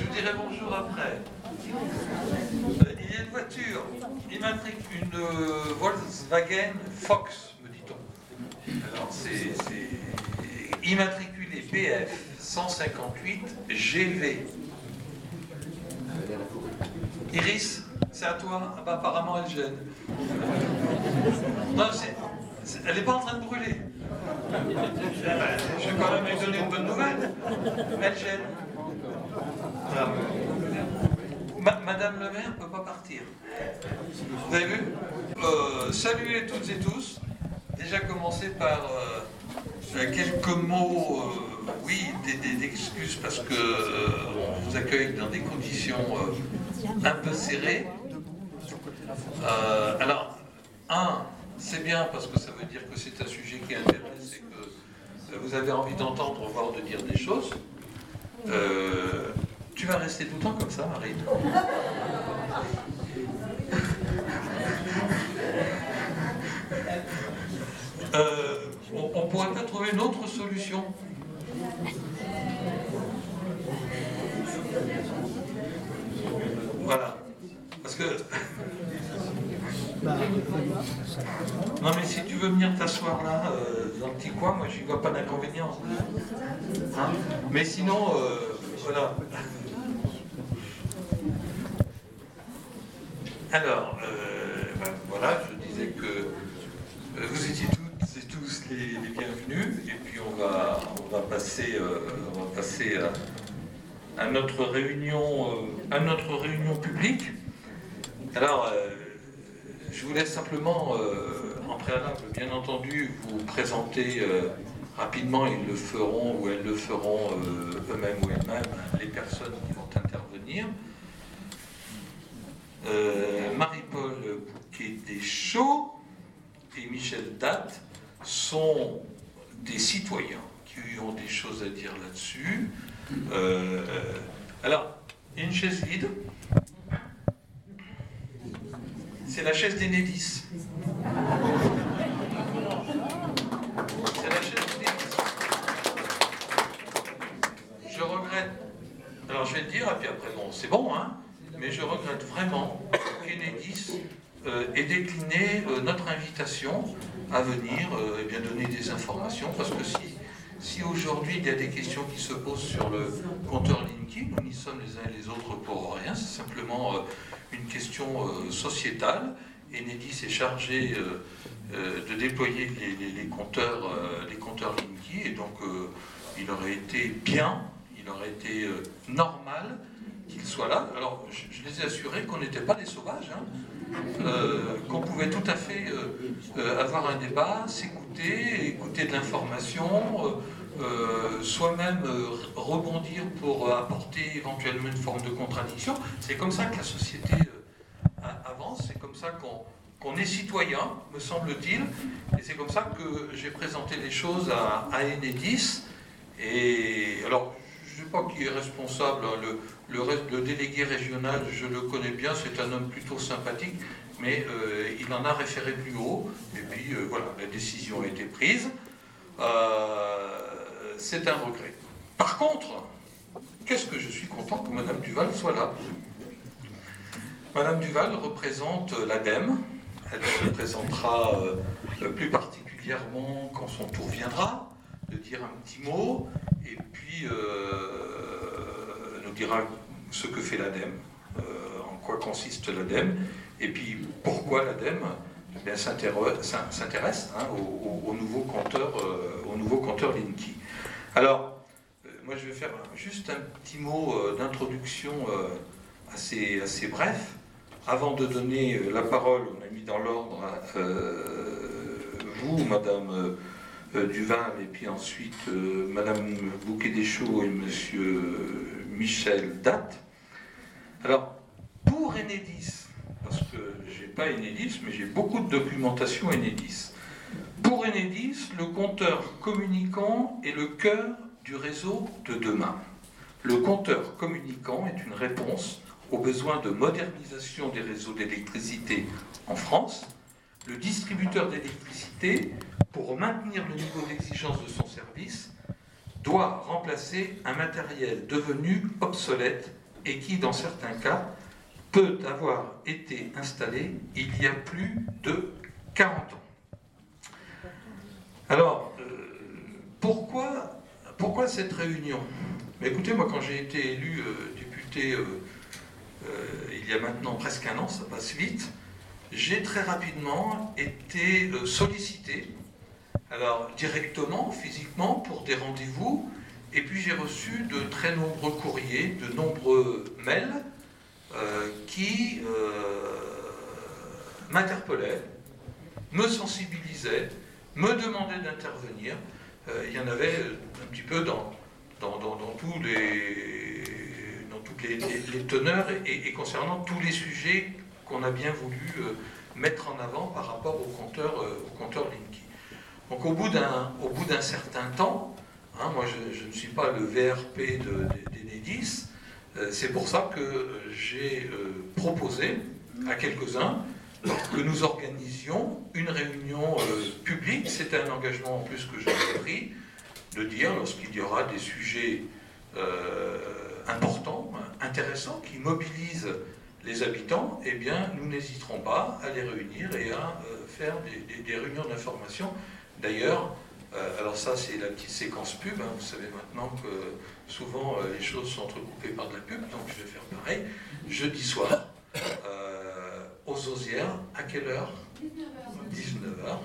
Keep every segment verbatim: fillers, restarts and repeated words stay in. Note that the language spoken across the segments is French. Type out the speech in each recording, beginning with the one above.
je vous dirai bonjour après. Il y a une voiture, immatriculée, une Volkswagen Fox, me dit-on. Alors, c'est immatriculé B F cent cinquante-huit G V. Iris, c'est à toi. Ah bah, apparemment, elle gêne. Non, c'est, c'est, elle n'est pas en train de brûler. Eh ben, je vais quand même lui donner une bonne nouvelle. Elle gêne. Voilà. Ma, Madame le maire ne peut pas partir. Vous avez vu euh, Saluez toutes et tous. Déjà commencer par euh, quelques mots, euh, oui, d'excuses parce que euh, on vous accueille dans des conditions euh, un peu serrées. Euh, alors, un, c'est bien parce que ça veut dire que c'est un sujet qui intéresse et que euh, vous avez envie d'entendre, voire de dire des choses. Euh, tu vas rester tout le temps comme ça, Marie. Euh, on ne pourrait pas trouver une autre solution. Voilà. Parce que... Non mais si tu veux venir t'asseoir là, euh, dans le petit coin, moi j'y vois pas d'inconvénient. Hein, mais sinon, euh, voilà. Alors, euh, ben, voilà, je disais que euh, vous étiez toutes et tous les, les bienvenus, et puis on va, on va passer, euh, on va passer à, à notre réunion, euh, à notre réunion publique. Alors, euh, je vous laisse simplement, euh, en préalable, bien entendu, vous présenter euh, rapidement, ils le feront ou elles le feront euh, eux-mêmes ou elles-mêmes, les personnes qui vont intervenir. Euh, Marie-Paul Bouquet-Deschaux et Michel Datte sont des citoyens qui ont des choses à dire là-dessus. Euh, alors, une chaise vide. C'est la chaise d'Enedis. C'est la chaise d'Enedis. Je regrette. Alors je vais le dire, et puis après, bon, c'est bon, hein, mais je regrette vraiment qu'Enedis euh, ait décliné euh, notre invitation à venir euh, et bien donner des informations, parce que si, si aujourd'hui il y a des questions qui se posent sur le compteur Linky, nous n'y sommes les uns et les autres pour rien, c'est simplement... Euh, une question euh, sociétale. Enedis est chargé euh, euh, de déployer les, les, les compteurs, euh, les compteurs Linky, et donc euh, il aurait été bien, il aurait été euh, normal qu'il soit là. Alors, je, je les ai assurés qu'on n'était pas des sauvages, hein, euh, qu'on pouvait tout à fait euh, euh, avoir un débat, s'écouter, écouter de l'information, euh, Euh, soi-même euh, rebondir pour euh, apporter éventuellement une forme de contradiction. C'est comme ça que la société euh, avance, c'est comme ça qu'on qu'on est citoyen, me semble-t-il, et c'est comme ça que j'ai présenté les choses à, à Enedis. Et alors, je ne sais pas qui est responsable, hein, le, le, le délégué régional, je le connais bien, c'est un homme plutôt sympathique, mais euh, il en a référé plus haut, et puis euh, voilà, la décision a été prise. Euh, c'est un regret. Par contre, qu'est-ce que je suis content que Madame Duval soit là. Madame Duval représente l'ADEME. Elle se présentera euh, plus particulièrement quand son tour viendra, de dire un petit mot, et puis euh, nous dira ce que fait l'ADEME, euh, en quoi consiste l'ADEME, et puis pourquoi l'ADEME eh bien, s'intéresse hein, au, au, au nouveau compteur, euh, au nouveau compteur Linky. Alors, euh, moi je vais faire juste un petit mot euh, d'introduction euh, assez, assez bref. Avant de donner euh, la parole, on a mis dans l'ordre euh, vous, Madame euh, Duval, et puis ensuite euh, Madame Bouquet-Deschaux et Monsieur Michel Datte. Alors, pour Enedis, parce que j'ai pas Enedis, mais j'ai beaucoup de documentation Enedis. Pour Enedis, le compteur communicant est le cœur du réseau de demain. Le compteur communicant est une réponse aux besoins de modernisation des réseaux d'électricité en France. Le distributeur d'électricité, pour maintenir le niveau d'exigence de son service, doit remplacer un matériel devenu obsolète et qui, dans certains cas, peut avoir été installé il y a plus de quarante ans. Alors, euh, pourquoi, pourquoi cette réunion? Mais écoutez, moi, quand j'ai été élu euh, député euh, euh, il y a maintenant presque un an, ça passe vite, j'ai très rapidement été euh, sollicité, alors directement, physiquement, pour des rendez-vous, et puis j'ai reçu de très nombreux courriers, de nombreux mails euh, qui euh, m'interpellaient, me sensibilisaient, me demandaient d'intervenir. Euh, il y en avait un petit peu dans, dans, dans, dans tous les, dans toutes les, les, les teneurs et, et concernant tous les sujets qu'on a bien voulu euh, mettre en avant par rapport au compteur, euh, au compteur Linky. Donc au bout d'un, au bout d'un certain temps, hein, moi je, je ne suis pas le V R P de, de, d'Enedis, euh, c'est pour ça que j'ai euh, proposé à quelques-uns que nous organisions une réunion euh, publique. C'était un engagement en plus que j'avais pris, de dire lorsqu'il y aura des sujets euh, importants, intéressants, qui mobilisent les habitants, eh bien nous n'hésiterons pas à les réunir et à euh, faire des, des, des réunions d'information. D'ailleurs, euh, alors ça c'est la petite séquence pub, hein, vous savez maintenant que souvent euh, les choses sont entrecoupées par de la pub, donc je vais faire pareil. Jeudi soir, euh, aux Osières, à quelle heure? dix-neuf heures.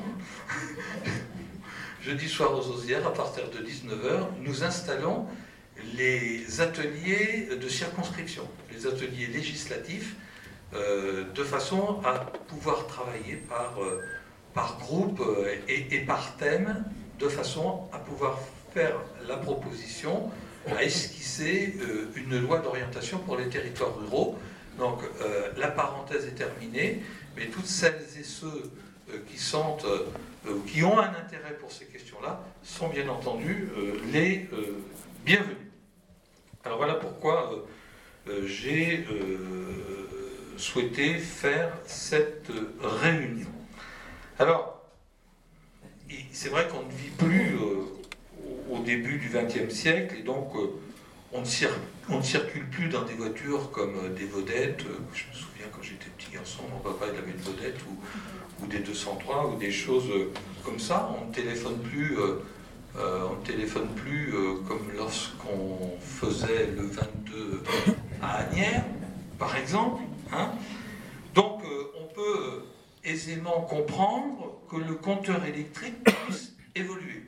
Jeudi soir aux Osières, à partir de dix-neuf heures, nous installons les ateliers de circonscription, les ateliers législatifs, euh, de façon à pouvoir travailler par... Euh, par groupe et, et par thème, de façon à pouvoir faire la proposition, à esquisser euh, une loi d'orientation pour les territoires ruraux. Donc euh, la parenthèse est terminée, mais toutes celles et ceux euh, qui sentent, euh, qui ont un intérêt pour ces questions-là, sont bien entendu euh, les euh, bienvenus. Alors voilà pourquoi euh, euh, j'ai euh, souhaité faire cette réunion. Alors, c'est vrai qu'on ne vit plus euh, au début du vingtième siècle, et donc euh, on, ne cir- on ne circule plus dans des voitures comme euh, des vedettes. Euh, je me souviens quand j'étais petit garçon, mon papa il avait une vedette, ou, ou des deux cent trois, ou des choses euh, comme ça. On ne téléphone plus, euh, euh, on ne téléphone plus euh, comme lorsqu'on faisait le vingt-deux à Asnières, par exemple. Hein. Donc, euh, on peut... Euh, aisément comprendre que le compteur électrique puisse évoluer.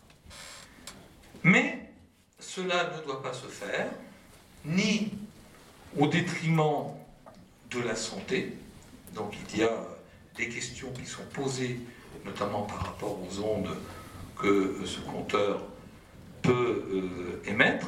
Mais cela ne doit pas se faire ni au détriment de la santé. Donc il y a des questions qui sont posées, notamment par rapport aux ondes que ce compteur peut euh, émettre,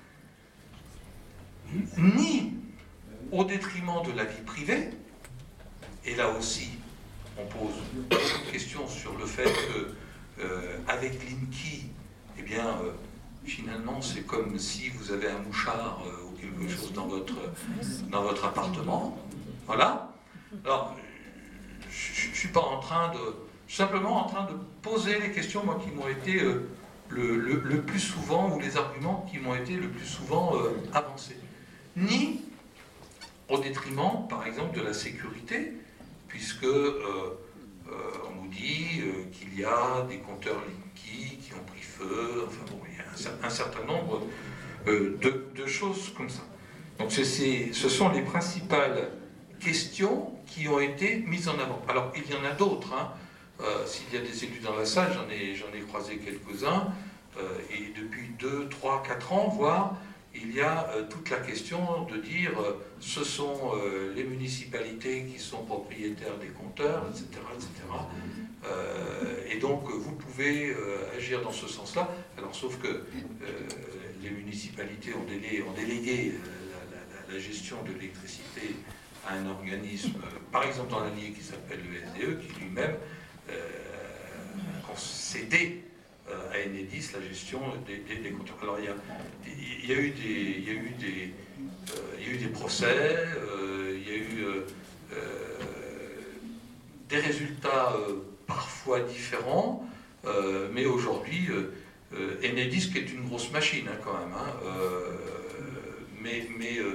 ni au détriment de la vie privée. Et là aussi, on pose beaucoup de questions sur le fait que, euh, avec Linky, eh bien, euh, finalement, c'est comme si vous avez un mouchard euh, ou quelque chose dans votre, dans votre appartement. Voilà. Alors, je ne suis pas en train de... Je suis simplement en train de poser les questions, moi, qui m'ont été euh, le, le, le plus souvent, ou les arguments qui m'ont été le plus souvent euh, avancés. Ni au détriment, par exemple, de la sécurité, puisque euh, euh, on nous dit euh, qu'il y a des compteurs Linky qui ont pris feu, enfin bon, il y a un, un certain nombre euh, de, de choses comme ça. Donc c'est, c'est, ce sont les principales questions qui ont été mises en avant. Alors il y en a d'autres, hein. euh, s'il y a des élus dans la salle, j'en ai, j'en ai croisé quelques-uns, euh, et depuis deux, trois, quatre ans, voire, il y a euh, toute la question de dire euh, ce sont euh, les municipalités qui sont propriétaires des compteurs, et cetera, et cetera. Euh, et donc vous pouvez euh, agir dans ce sens-là. Alors sauf que euh, les municipalités ont, délé, ont délégué euh, la, la, la gestion de l'électricité à un organisme, euh, par exemple dans l'Allier qui s'appelle le S D E, qui lui-même euh, a concédé à Enedis la gestion des, des, des compteurs. Alors il y a, il y a eu des, il y a eu des, euh, il y a eu des procès, euh, il y a eu euh, euh, des résultats euh, parfois différents, euh, mais aujourd'hui, euh, Enedis qui est une grosse machine hein, quand même, hein, euh, mais, mais, euh,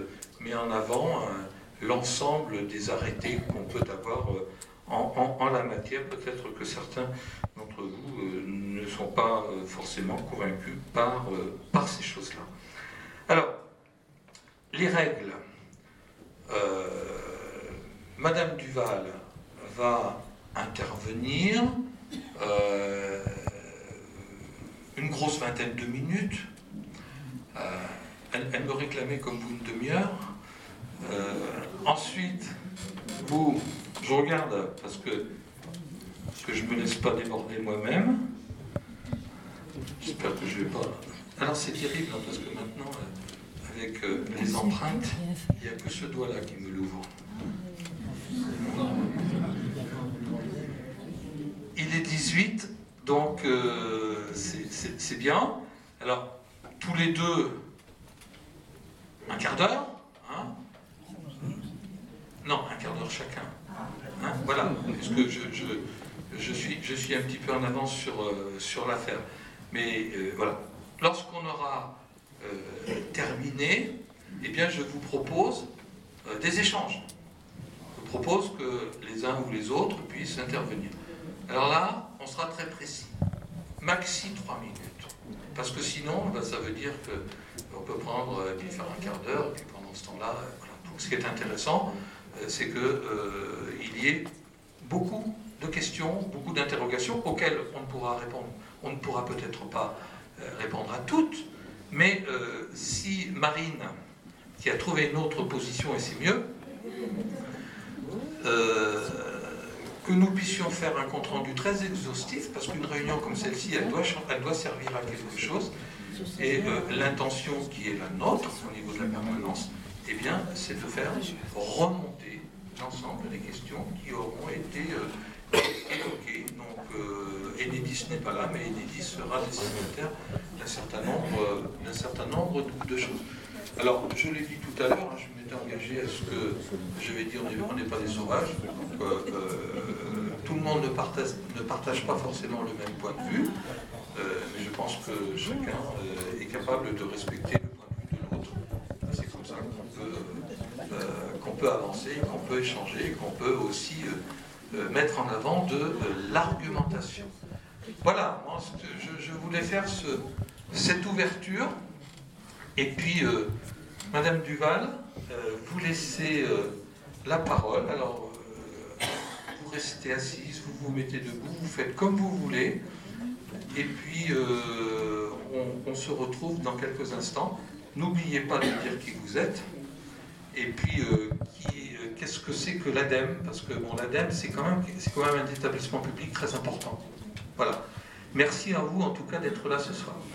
met en avant euh, l'ensemble des arrêtés qu'on peut avoir euh, en, en, en la matière. Peut-être que certains d'entre vous euh, ne sont pas euh, forcément convaincus par, euh, par ces choses-là. Alors, les règles. Euh, Madame Duval va intervenir euh, une grosse vingtaine de minutes. Euh, elle, elle me réclamait comme vous une demi-heure. Euh, ensuite, vous, je regarde parce que, parce que je ne me laisse pas déborder moi-même. J'espère que je ne vais pas. Alors c'est terrible hein, parce que maintenant, euh, avec euh, les empreintes, il n'y a que ce doigt-là qui me l'ouvre. Il est dix-huit, donc euh, c'est bien. Alors, tous les deux, un quart d'heure. Hein? Non, un quart d'heure chacun. Hein? Voilà, parce que je, je, je, suis, je suis un petit peu en avance sur, euh, sur l'affaire. Mais euh, voilà, lorsqu'on aura euh, terminé, eh bien, je vous propose euh, des échanges. Je propose que les uns ou les autres puissent intervenir. Alors là, on sera très précis. Maxi trois minutes. Parce que sinon, ben, ça veut dire qu'on peut prendre et puis faire un quart d'heure, et puis pendant ce temps-là, euh, voilà. Donc ce qui est intéressant, euh, c'est qu'il euh, y ait beaucoup de questions, beaucoup d'interrogations auxquelles on ne pourra répondre. On ne pourra peut-être pas euh, répondre à toutes, mais euh, si Marine, qui a trouvé une autre position, et c'est mieux, euh, que nous puissions faire un compte-rendu très exhaustif, parce qu'une réunion comme celle-ci, elle doit, elle doit servir à quelque chose, et euh, l'intention qui est la nôtre, au niveau de la permanence, eh bien, c'est de faire remonter l'ensemble des questions qui auront été euh, évoquées. Donc, euh, Enedis n'est pas là, mais Enedis sera destinataire d'un certain nombre, euh, d'un certain nombre de, de choses. Alors, je l'ai dit tout à l'heure, hein, je m'étais engagé à ce que, je vais dire, on n'est pas des sauvages, donc euh, euh, tout le monde ne partage, ne partage pas forcément le même point de vue, euh, mais je pense que chacun euh, est capable de respecter le point de vue de l'autre. C'est comme ça qu'on peut, euh, qu'on peut avancer, qu'on peut échanger, qu'on peut aussi euh, euh, mettre en avant de euh, l'argumentation. Voilà, moi, je, je voulais faire ce, cette ouverture. Et puis, euh, Madame Duval, euh, vous laissez euh, la parole. Alors, euh, vous restez assise, vous vous mettez debout, vous faites comme vous voulez. Et puis, euh, on, on se retrouve dans quelques instants. N'oubliez pas de dire qui vous êtes. Et puis, euh, qui, euh, qu'est-ce que c'est que l'ADEME? Parce que bon, l'ADEME, c'est quand même, c'est quand même un établissement public très important. Voilà. Merci à vous, en tout cas, d'être là ce soir.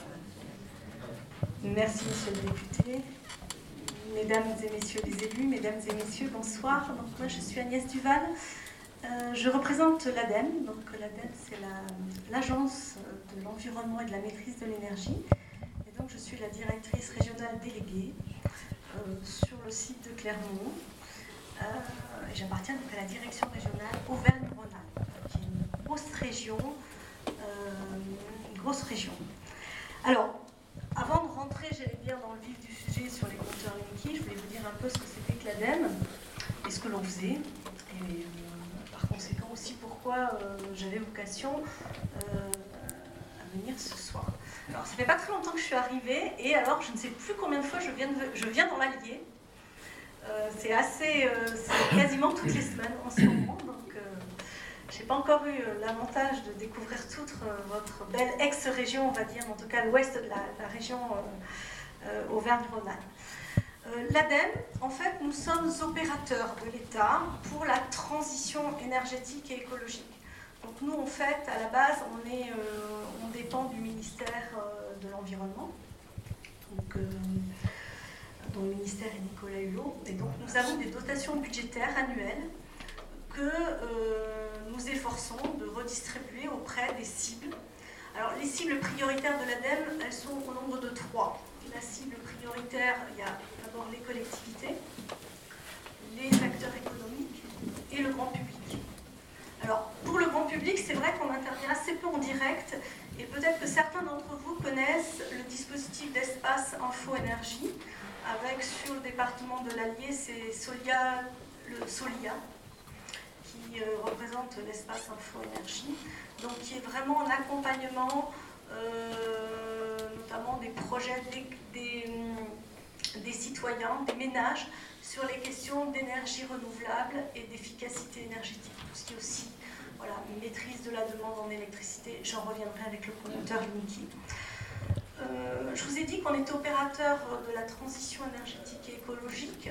Merci, monsieur le député. Mesdames et messieurs les élus, mesdames et messieurs, bonsoir. Donc, moi, je suis Agnès Duval. Euh, je représente l'ADEME. Donc, l'ADEME, c'est l'Agence la, de l'environnement et de la maîtrise de l'énergie. Et donc, je suis la directrice régionale déléguée euh, sur le site de Clermont. Euh, J'appartiens donc à la direction régionale Auvergne-Rhône-Alpes, qui est une grosse région. Euh, une grosse région. Alors, avant de rentrer, j'allais dire, dans le vif du sujet sur les compteurs Linky, je voulais vous dire un peu ce que c'était que l'ADEME et ce que l'on faisait. Et euh, par conséquent aussi pourquoi euh, j'avais vocation euh, à venir ce soir. Alors, ça fait pas très longtemps que je suis arrivée et alors, je ne sais plus combien de fois je viens, de, je viens dans l'Allier. Euh, c'est assez, euh, c'est quasiment toutes les semaines en ce moment. Donc, euh, je n'ai pas encore eu l'avantage de découvrir toute votre belle ex-région, on va dire, en tout cas l'ouest de la, la région euh, euh, Auvergne-Rhône-Alpes. Euh, L'ADEME, en fait, nous sommes opérateurs de l'État pour la transition énergétique et écologique. Donc nous, en fait, à la base, on, est, euh, on dépend du ministère euh, de l'Environnement, donc, euh, dont le ministère est Nicolas Hulot. Et donc nous avons des dotations budgétaires annuelles que euh, nous efforçons de redistribuer auprès des cibles. Alors, les cibles prioritaires de l'ADEME, elles sont au nombre de trois. La cible prioritaire, il y a d'abord les collectivités, les acteurs économiques et le grand public. Alors, pour le grand public, c'est vrai qu'on intervient assez peu en direct Et peut-être que certains d'entre vous connaissent le dispositif d'espace info-énergie, avec sur le département de l'Allier, c'est Solia, le Solia, qui euh, représente l'espace info-énergie, donc qui est vraiment un accompagnement, euh, notamment des projets des, des, des citoyens, des ménages, sur les questions d'énergie renouvelable et d'efficacité énergétique, tout ce qui est aussi voilà, une maîtrise de la demande en électricité. J'en reviendrai avec le promoteur Linky. Euh, je vous ai dit qu'on était opérateur de la transition énergétique et écologique.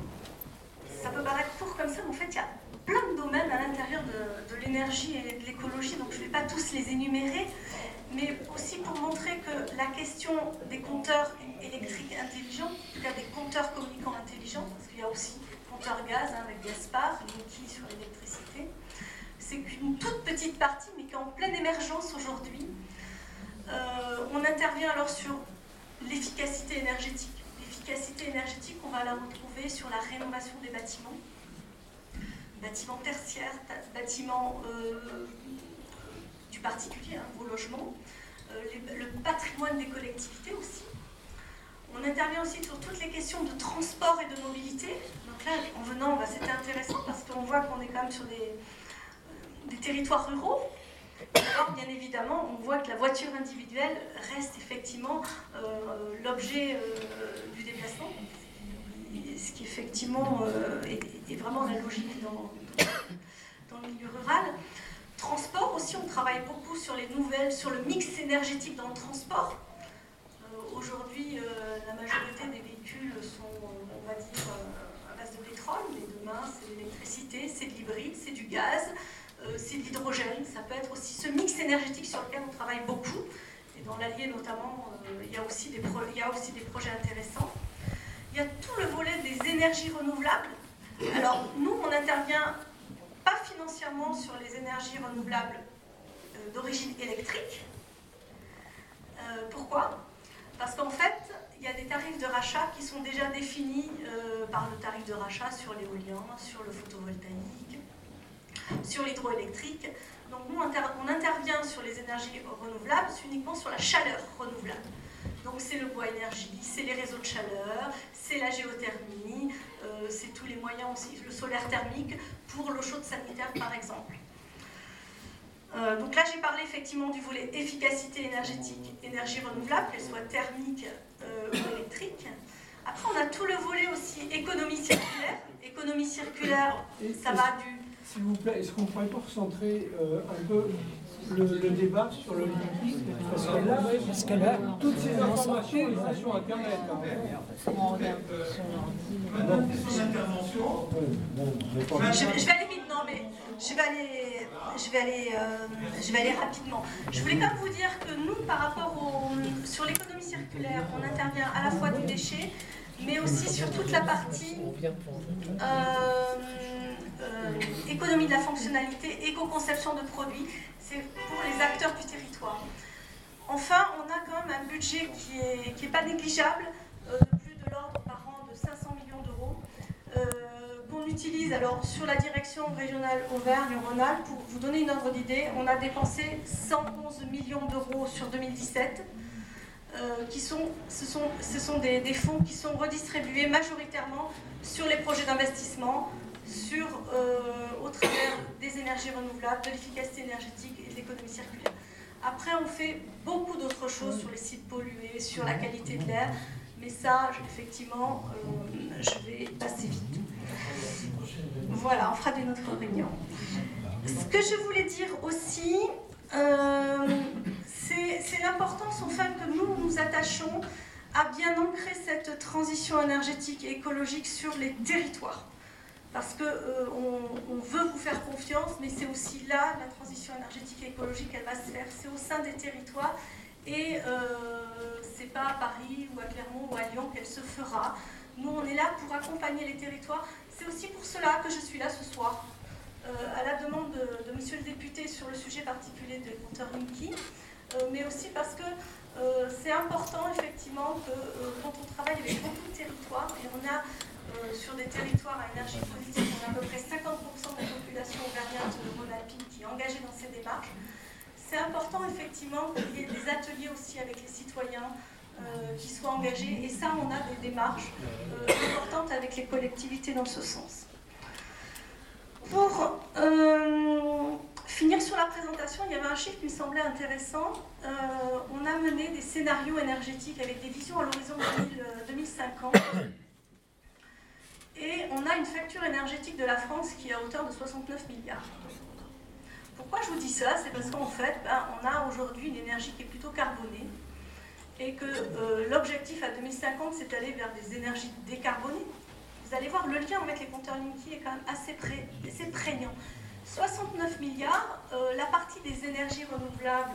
Ça peut paraître court comme ça, mais en fait, il y a plein de domaines à l'intérieur de, de l'énergie et de l'écologie, donc je ne vais pas tous les énumérer, mais aussi pour montrer que la question des compteurs électriques intelligents, en tout cas des compteurs communicants intelligents, parce qu'il y a aussi compteurs gaz hein, avec Gaspard, Linky sur l'électricité, c'est qu'une toute petite partie, mais qui est en pleine émergence aujourd'hui. Euh, on intervient alors sur l'efficacité énergétique. L'efficacité énergétique, on va la retrouver sur la rénovation des bâtiments, bâtiments tertiaires, bâtiments euh, du particulier, hein, vos logements, euh, les, le patrimoine des collectivités aussi. On intervient aussi sur toutes les questions de transport et de mobilité. Donc là, en venant, bah, c'était intéressant parce qu'on voit qu'on est quand même sur des, euh, des territoires ruraux. Alors, bien évidemment, on voit que la voiture individuelle reste effectivement euh, l'objet euh, du déplacement, ce qui effectivement euh, est, est vraiment la logique dans, dans le milieu rural. Transport aussi, on travaille beaucoup sur les nouvelles, sur le mix énergétique dans le transport. Euh, Aujourd'hui, euh, la majorité des véhicules sont, on va dire, euh, à base de pétrole, mais demain, c'est de l'électricité, c'est de l'hybride, c'est du gaz. Euh, c'est de l'hydrogène, ça peut être aussi ce mix énergétique sur lequel on travaille beaucoup. Et dans l'Allier notamment, euh, il y a aussi des pro- il y a aussi des projets intéressants. Il y a tout le volet des énergies renouvelables. Alors nous, on n'intervient pas financièrement sur les énergies renouvelables euh, d'origine électrique. Euh, pourquoi ? Parce qu'en fait, il y a des tarifs de rachat qui sont déjà définis euh, par le tarif de rachat sur l'éolien, sur le photovoltaïque, sur l'hydroélectrique. Donc nous, on intervient sur les énergies renouvelables uniquement sur la chaleur renouvelable. Donc c'est le bois énergie, c'est les réseaux de chaleur, c'est la géothermie, euh, c'est tous les moyens aussi, le solaire thermique pour l'eau chaude sanitaire par exemple. Euh, donc là j'ai parlé effectivement du volet efficacité énergétique, énergie renouvelable, qu'elle soit thermique euh, ou électrique. Après on a tout le volet aussi économie circulaire. Économie circulaire, ça va du... S'il vous plaît, est-ce qu'on ne pourrait pas recentrer euh, un peu le, le débat sur le Linky ? Parce que là, parce que là toutes ces informations, elles sont sur Internet. Je, je vais aller vite, non mais je vais aller, je vais aller, euh, je vais aller rapidement. Je voulais quand même vous dire que nous, par rapport au, sur l'économie circulaire, on intervient à la fois du déchet, mais aussi sur toute la partie euh, euh, économie de la fonctionnalité, éco-conception de produits, c'est pour les acteurs du territoire. Enfin, on a quand même un budget qui n'est qui est pas négligeable, euh, de plus de l'ordre par an de cinq cents millions d'euros, euh, qu'on utilise alors sur la direction régionale Auvergne-Rhône-Alpes. Pour vous donner une ordre d'idée, on a dépensé cent onze millions d'euros sur deux mille dix-sept. Euh, qui sont, ce sont, ce sont des, des fonds qui sont redistribués majoritairement sur les projets d'investissement, sur, euh, au travers des énergies renouvelables, de l'efficacité énergétique et de l'économie circulaire. Après, on fait beaucoup d'autres choses sur les sites pollués, sur la qualité de l'air, mais ça, effectivement, euh, je vais passer vite. Voilà, on fera d'une autre réunion. Ce que je voulais dire aussi... Euh, c'est l'importance enfin que nous nous attachons à bien ancrer cette transition énergétique et écologique sur les territoires. Parce qu'on euh, on veut vous faire confiance, mais c'est aussi là, la transition énergétique et écologique, elle va se faire, c'est au sein des territoires, et euh, c'est pas à Paris ou à Clermont ou à Lyon qu'elle se fera. Nous, on est là pour accompagner les territoires. C'est aussi pour cela que je suis là ce soir. Euh, à la demande de, de monsieur le député sur le sujet particulier des compteurs Linky, euh, mais aussi parce que euh, c'est important effectivement que euh, quand on travaille avec beaucoup de territoires, et on a euh, sur des territoires à énergie positive, on a à peu près cinquante pour cent de la population auvergnate de Rhône-Alpine qui est engagée dans ces démarches, c'est important effectivement qu'il y ait des ateliers aussi avec les citoyens euh, qui soient engagés, et ça on a des démarches euh, importantes avec les collectivités dans ce sens. Pour euh, finir sur la présentation, il y avait un chiffre qui me semblait intéressant. Euh, on a mené des scénarios énergétiques avec des visions à l'horizon deux mille cinquante. Et on a une facture énergétique de la France qui est à hauteur de soixante-neuf milliards. Pourquoi je vous dis ça? C'est parce qu'en fait, ben, on a aujourd'hui une énergie qui est plutôt carbonée et que euh, l'objectif à deux mille cinquante, c'est d'aller vers des énergies décarbonées. Vous allez voir, le lien avec les compteurs Linky est quand même assez, pré assez prégnant. soixante-neuf milliards, euh, la partie des énergies renouvelables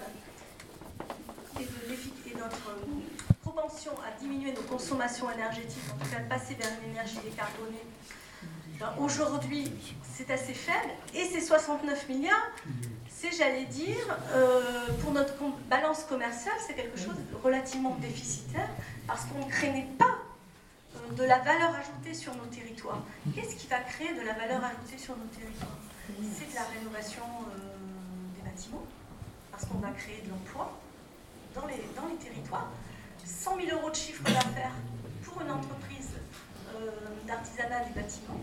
et de, et notre euh, propension à diminuer nos consommations énergétiques, en tout cas de passer vers une énergie décarbonée, ben, aujourd'hui c'est assez faible, et ces soixante-neuf milliards, c'est, j'allais dire, euh, pour notre balance commerciale, c'est quelque chose de relativement déficitaire, parce qu'on ne craignait pas euh, de la valeur ajoutée sur nos territoires. Qu'est-ce qui va créer de la valeur ajoutée sur nos territoires? C'est de la rénovation euh, des bâtiments, parce qu'on va créer de l'emploi dans les, dans les territoires. cent mille euros de chiffre d'affaires pour une entreprise euh, d'artisanat du bâtiment,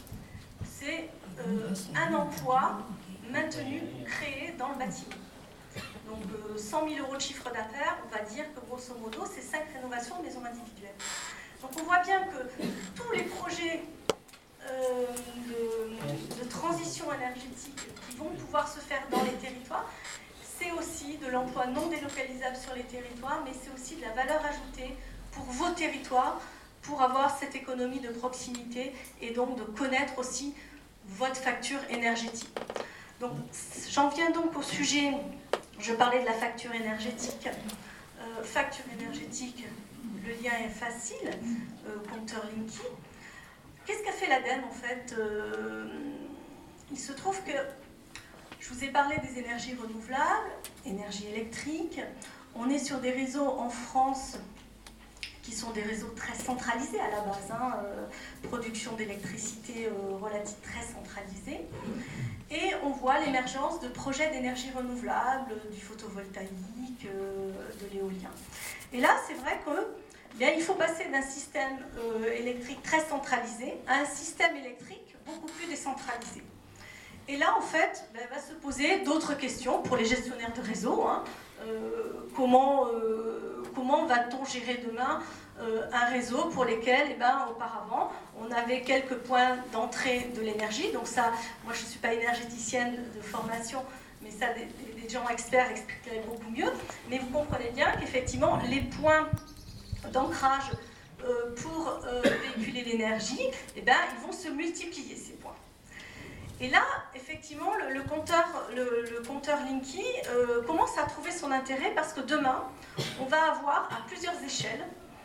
c'est euh, un emploi maintenu, créé dans le bâtiment. Donc euh, cent mille euros de chiffre d'affaires, on va dire que grosso modo, c'est cinq rénovations de maisons individuelles. Donc on voit bien que tous les projets euh, de, de transition énergétique qui vont pouvoir se faire dans les territoires, c'est aussi de l'emploi non délocalisable sur les territoires, mais c'est aussi de la valeur ajoutée pour vos territoires, pour avoir cette économie de proximité et donc de connaître aussi votre facture énergétique. Donc, j'en viens donc au sujet, je parlais de la facture énergétique. Euh, facture énergétique, le lien est facile, euh, compteur Linky. Qu'est-ce qu'a fait l'Ademe en fait? euh, Il se trouve que je vous ai parlé des énergies renouvelables, énergie électrique. On est sur des réseaux en France qui sont des réseaux très centralisés à la base, hein, euh, production d'électricité euh, relative très centralisée. Et on voit l'émergence de projets d'énergie renouvelable, du photovoltaïque, euh, de l'éolien. Et là, c'est vrai que bien, il faut passer d'un système euh, électrique très centralisé à un système électrique beaucoup plus décentralisé. Et là, en fait, ben, va se poser d'autres questions pour les gestionnaires de réseau. Hein. Euh, comment euh, comment va-t-on gérer demain euh, un réseau pour lesquels, eh ben, auparavant, on avait quelques points d'entrée de l'énergie. Donc ça, moi, je ne suis pas énergéticienne de formation, mais ça, des, des gens experts expliqueraient beaucoup mieux. Mais vous comprenez bien qu'effectivement, les points d'ancrage euh, pour euh, véhiculer l'énergie, eh ben, ils vont se multiplier, ces points. Et là, effectivement, le, le, compteur, le, le compteur Linky euh, commence à trouver son intérêt parce que demain, on va avoir à plusieurs échelles,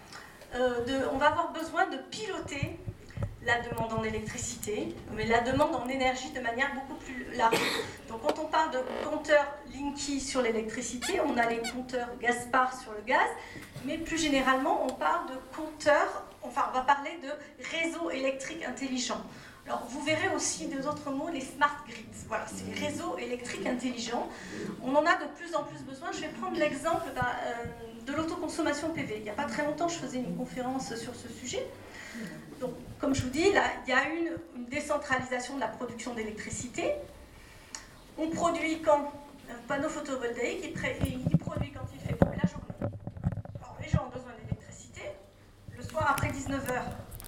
euh, de, on va avoir besoin de piloter la demande en électricité, mais la demande en énergie de manière beaucoup plus large. Donc quand on parle de compteur Linky sur l'électricité, on a les compteurs Gaspard sur le gaz, mais plus généralement, on parle de compteurs, enfin on va parler de réseau électrique intelligent. Alors, vous verrez aussi deux autres mots, les smart grids. Voilà, c'est les réseaux électriques intelligents. On en a de plus en plus besoin. Je vais prendre l'exemple bah, euh, de l'autoconsommation P V. Il n'y a pas très longtemps, je faisais une conférence sur ce sujet. Donc, comme je vous dis, là, il y a une, une décentralisation de la production d'électricité. On produit quand un panneau photovoltaïque, il, il produit quand il fait beau la journée. Alors, les gens ont besoin d'électricité le soir après dix-neuf heures.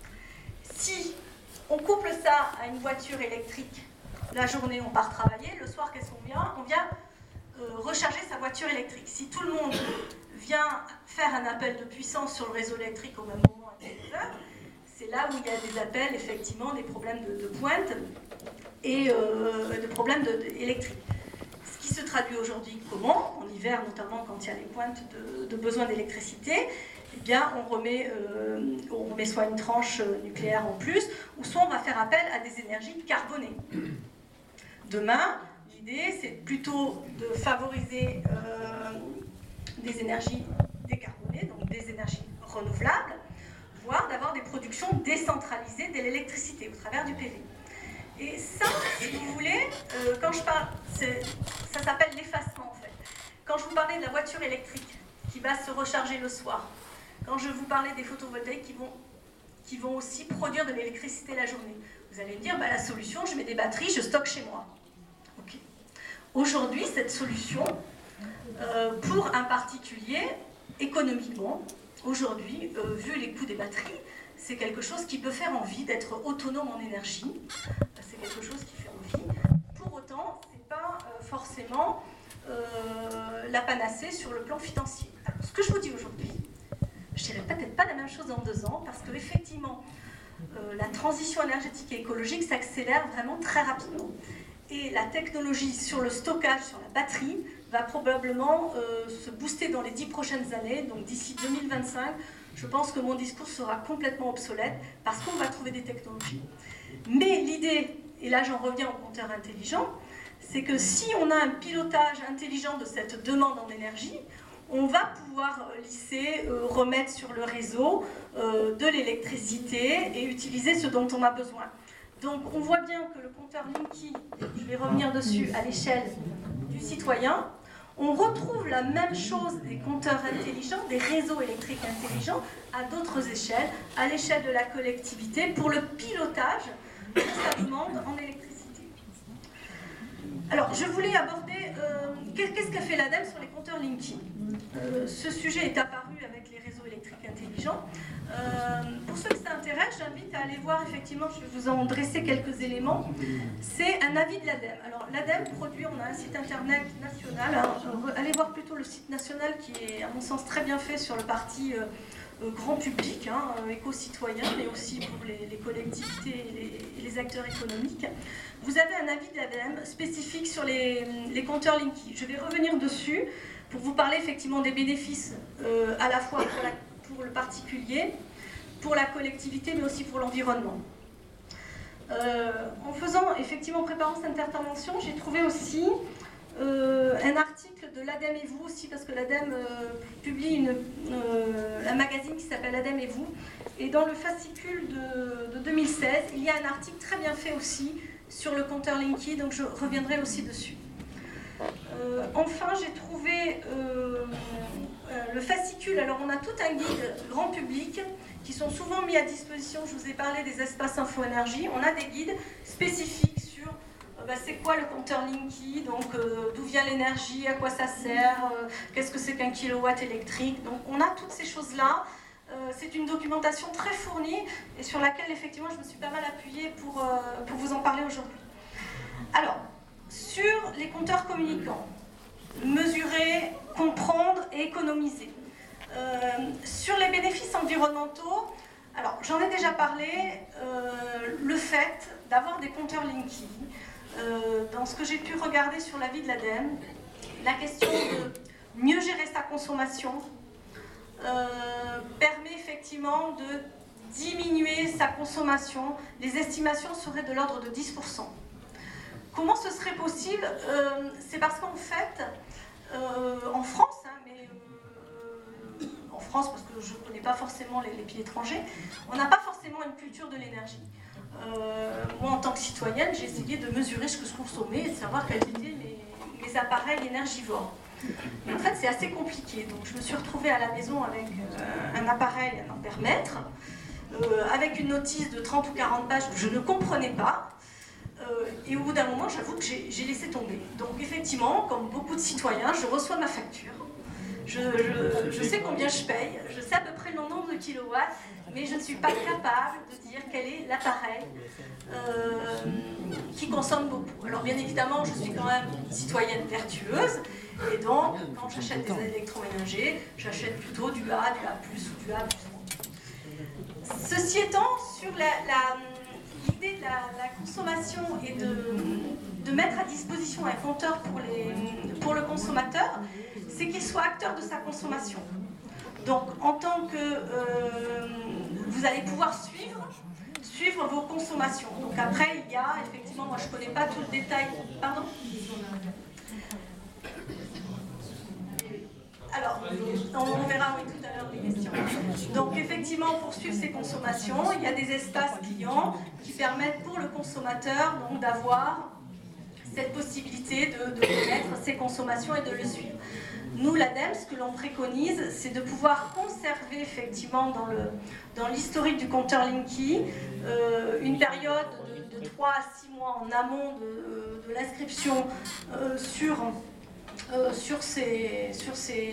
Si on couple ça à une voiture électrique, la journée on part travailler, le soir qu'est-ce qu'on vient? On vient euh, recharger sa voiture électrique. Si tout le monde vient faire un appel de puissance sur le réseau électrique au même moment à dix-neuf heures, c'est là où il y a des appels, effectivement, des problèmes de, de pointe et euh, des problèmes de, de, électriques. Ce qui se traduit aujourd'hui comment? En hiver, notamment quand il y a les pointes de, de besoin d'électricité, eh bien, on remet, euh, on remet soit une tranche nucléaire en plus, ou soit on va faire appel à des énergies carbonées. Demain, l'idée, c'est plutôt de favoriser euh, des énergies décarbonées, donc des énergies renouvelables, voire d'avoir des productions décentralisées de l'électricité au travers du P V. Et ça, si vous voulez, euh, quand je parle, ça s'appelle l'effacement en fait. quand je vous parlais de la voiture électrique qui va se recharger le soir, quand je vous parlais des photovoltaïques qui vont, qui vont aussi produire de l'électricité la journée, vous allez me dire, bah, la solution, je mets des batteries, je stocke chez moi. Okay. Aujourd'hui, cette solution, euh, pour un particulier, économiquement, aujourd'hui, euh, vu les coûts des batteries, c'est quelque chose qui peut faire envie d'être autonome en énergie. C'est quelque chose qui fait envie. Pour autant, ce n'est pas euh, forcément euh, la panacée sur le plan financier. Alors, ce que je vous dis aujourd'hui, je ne dirais peut-être pas la même chose dans deux ans, parce qu'effectivement, euh, la transition énergétique et écologique s'accélère vraiment très rapidement. Et la technologie sur le stockage, sur la batterie, va probablement euh, se booster dans les dix prochaines années. Donc d'ici deux mille vingt-cinq, je pense que mon discours sera complètement obsolète parce qu'on va trouver des technologies. Mais l'idée, et là j'en reviens au compteur intelligent, c'est que si on a un pilotage intelligent de cette demande en énergie, on va pouvoir lisser, euh, remettre sur le réseau euh, de l'électricité et utiliser ce dont on a besoin. Donc on voit bien que le compteur Linky, je vais revenir dessus, à l'échelle du citoyen, on retrouve la même chose des compteurs intelligents, des réseaux électriques intelligents, à d'autres échelles, à l'échelle de la collectivité, pour le pilotage de sa demande en électricité. Alors, je voulais aborder, euh, qu'est-ce qu'a fait l'ADEME sur les compteurs Linky. Euh, ce sujet est apparu avec les réseaux électriques intelligents. Euh, pour ceux que ça intéresse, j'invite à aller voir, effectivement, je vais vous en dresser quelques éléments. C'est un avis de l'ADEME. Alors, l'ADEME produit, on a un site internet national. Alors, allez voir plutôt le site national qui est, à mon sens, très bien fait sur le parti euh, euh, grand public, hein, euh, éco-citoyen, mais aussi pour les, les collectivités et les, et les acteurs économiques. Vous avez un avis de l'ADEME spécifique sur les, les compteurs Linky. Je vais revenir dessus pour vous parler effectivement des bénéfices euh, à la fois pour, la, pour le particulier, pour la collectivité, mais aussi pour l'environnement. Euh, en faisant, effectivement, en préparant cette intervention, j'ai trouvé aussi euh, un article de l'ADEME et vous aussi, parce que l'ADEME euh, publie une, euh, un magazine qui s'appelle l'ADEME et vous, et dans le fascicule de, de deux mille seize, il y a un article très bien fait aussi sur le compteur Linky, donc je reviendrai aussi dessus. Euh, enfin, j'ai trouvé euh, euh, le fascicule. Alors, on a tout un guide grand public qui sont souvent mis à disposition. Je vous ai parlé des espaces info-énergie. On a des guides spécifiques sur euh, bah, c'est quoi le compteur Linky, donc euh, d'où vient l'énergie, à quoi ça sert, euh, qu'est-ce que c'est qu'un kilowatt électrique. Donc, on a toutes ces choses-là. Euh, c'est une documentation très fournie et sur laquelle, effectivement, je me suis pas mal appuyée pour, euh, pour vous en parler aujourd'hui. Alors, sur les compteurs communicants, mesurer, comprendre et économiser. Euh, sur les bénéfices environnementaux, alors j'en ai déjà parlé, euh, le fait d'avoir des compteurs Linky, euh, dans ce que j'ai pu regarder sur l'avis de l'ADEME, la question de mieux gérer sa consommation euh, permet effectivement de diminuer sa consommation. Les estimations seraient de l'ordre de dix pour cent. Comment ce serait possible? euh, C'est parce qu'en fait, euh, en France, hein, mais euh, en France, parce que je ne connais pas forcément les, les pays étrangers, on n'a pas forcément une culture de l'énergie. Euh, moi, en tant que citoyenne, j'ai essayé de mesurer ce que je consommais et de savoir quels étaient mes, mes appareils énergivores. Mais en fait, c'est assez compliqué. Donc, je me suis retrouvée à la maison avec euh, un appareil, un ampèremètre, euh, avec une notice de trente ou quarante pages que je ne comprenais pas. Euh, et au bout d'un moment, j'avoue que j'ai laissé tomber. Donc effectivement, comme beaucoup de citoyens, je reçois ma facture. Je, je, je sais combien je paye, je sais à peu près le nombre de kilowatts, mais je ne suis pas capable de dire quel est l'appareil euh, qui consomme beaucoup. Alors bien évidemment, je suis quand même une citoyenne vertueuse, et donc quand j'achète des électroménagers, j'achète plutôt du A, du A plus ou du A plus moins. Ceci étant, sur la... la l'idée de la, la consommation et de, de mettre à disposition un compteur pour, les, pour le consommateur, c'est qu'il soit acteur de sa consommation. Donc, en tant que euh, vous allez pouvoir suivre, suivre vos consommations. Donc après, il y a, effectivement, moi je ne connais pas tout le détail. Pardon ? Alors, on verra oui, tout à l'heure des questions. Donc effectivement, pour suivre ces consommations, il y a des espaces clients qui permettent pour le consommateur donc d'avoir cette possibilité de, de connaître ses consommations et de le suivre. Nous, l'ADEME, ce que l'on préconise, c'est de pouvoir conserver effectivement dans, le, dans l'historique du compteur Linky euh, une période de, de trois à six mois en amont de, de l'inscription euh, sur, euh, sur, ces, sur, ces,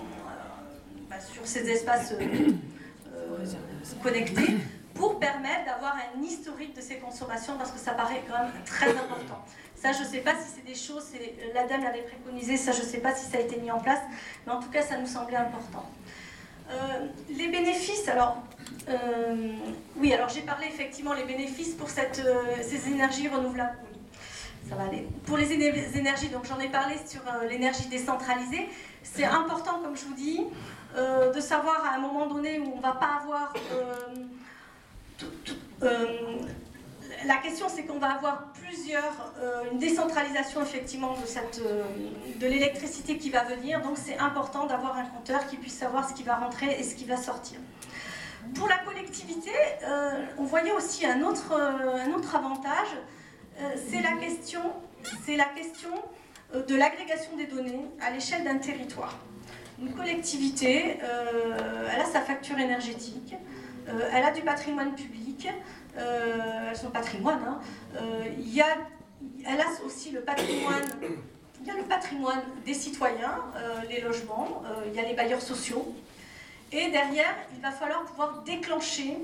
euh, bah, sur ces espaces euh, euh, connectés pour permettre d'avoir un historique de ces consommations parce que ça paraît quand même très important. Ça, je ne sais pas si c'est des choses, l'ADEME l'avait préconisé, ça, je ne sais pas si ça a été mis en place, mais en tout cas, ça nous semblait important. Euh, les bénéfices, alors, euh, oui, alors j'ai parlé effectivement les bénéfices pour cette, euh, ces énergies renouvelables. Oui, ça va aller. Pour les énergies, donc j'en ai parlé sur euh, l'énergie décentralisée. C'est important, comme je vous dis, euh, de savoir à un moment donné où on ne va pas avoir... Euh, tout, tout, euh, La question, c'est qu'on va avoir plusieurs, euh, une décentralisation effectivement de, cette, euh, de l'électricité qui va venir, donc c'est important d'avoir un compteur qui puisse savoir ce qui va rentrer et ce qui va sortir. Pour la collectivité, euh, on voyait aussi un autre, euh, un autre avantage, euh, c'est la question, c'est la question euh, de l'agrégation des données à l'échelle d'un territoire. Une collectivité, euh, elle a sa facture énergétique, euh, elle a du patrimoine public, Euh, son patrimoine. Hein. Euh, il y a, elle a aussi le patrimoine, il y a le patrimoine des citoyens, euh, les logements, euh, il y a les bailleurs sociaux. Et derrière, il va falloir pouvoir déclencher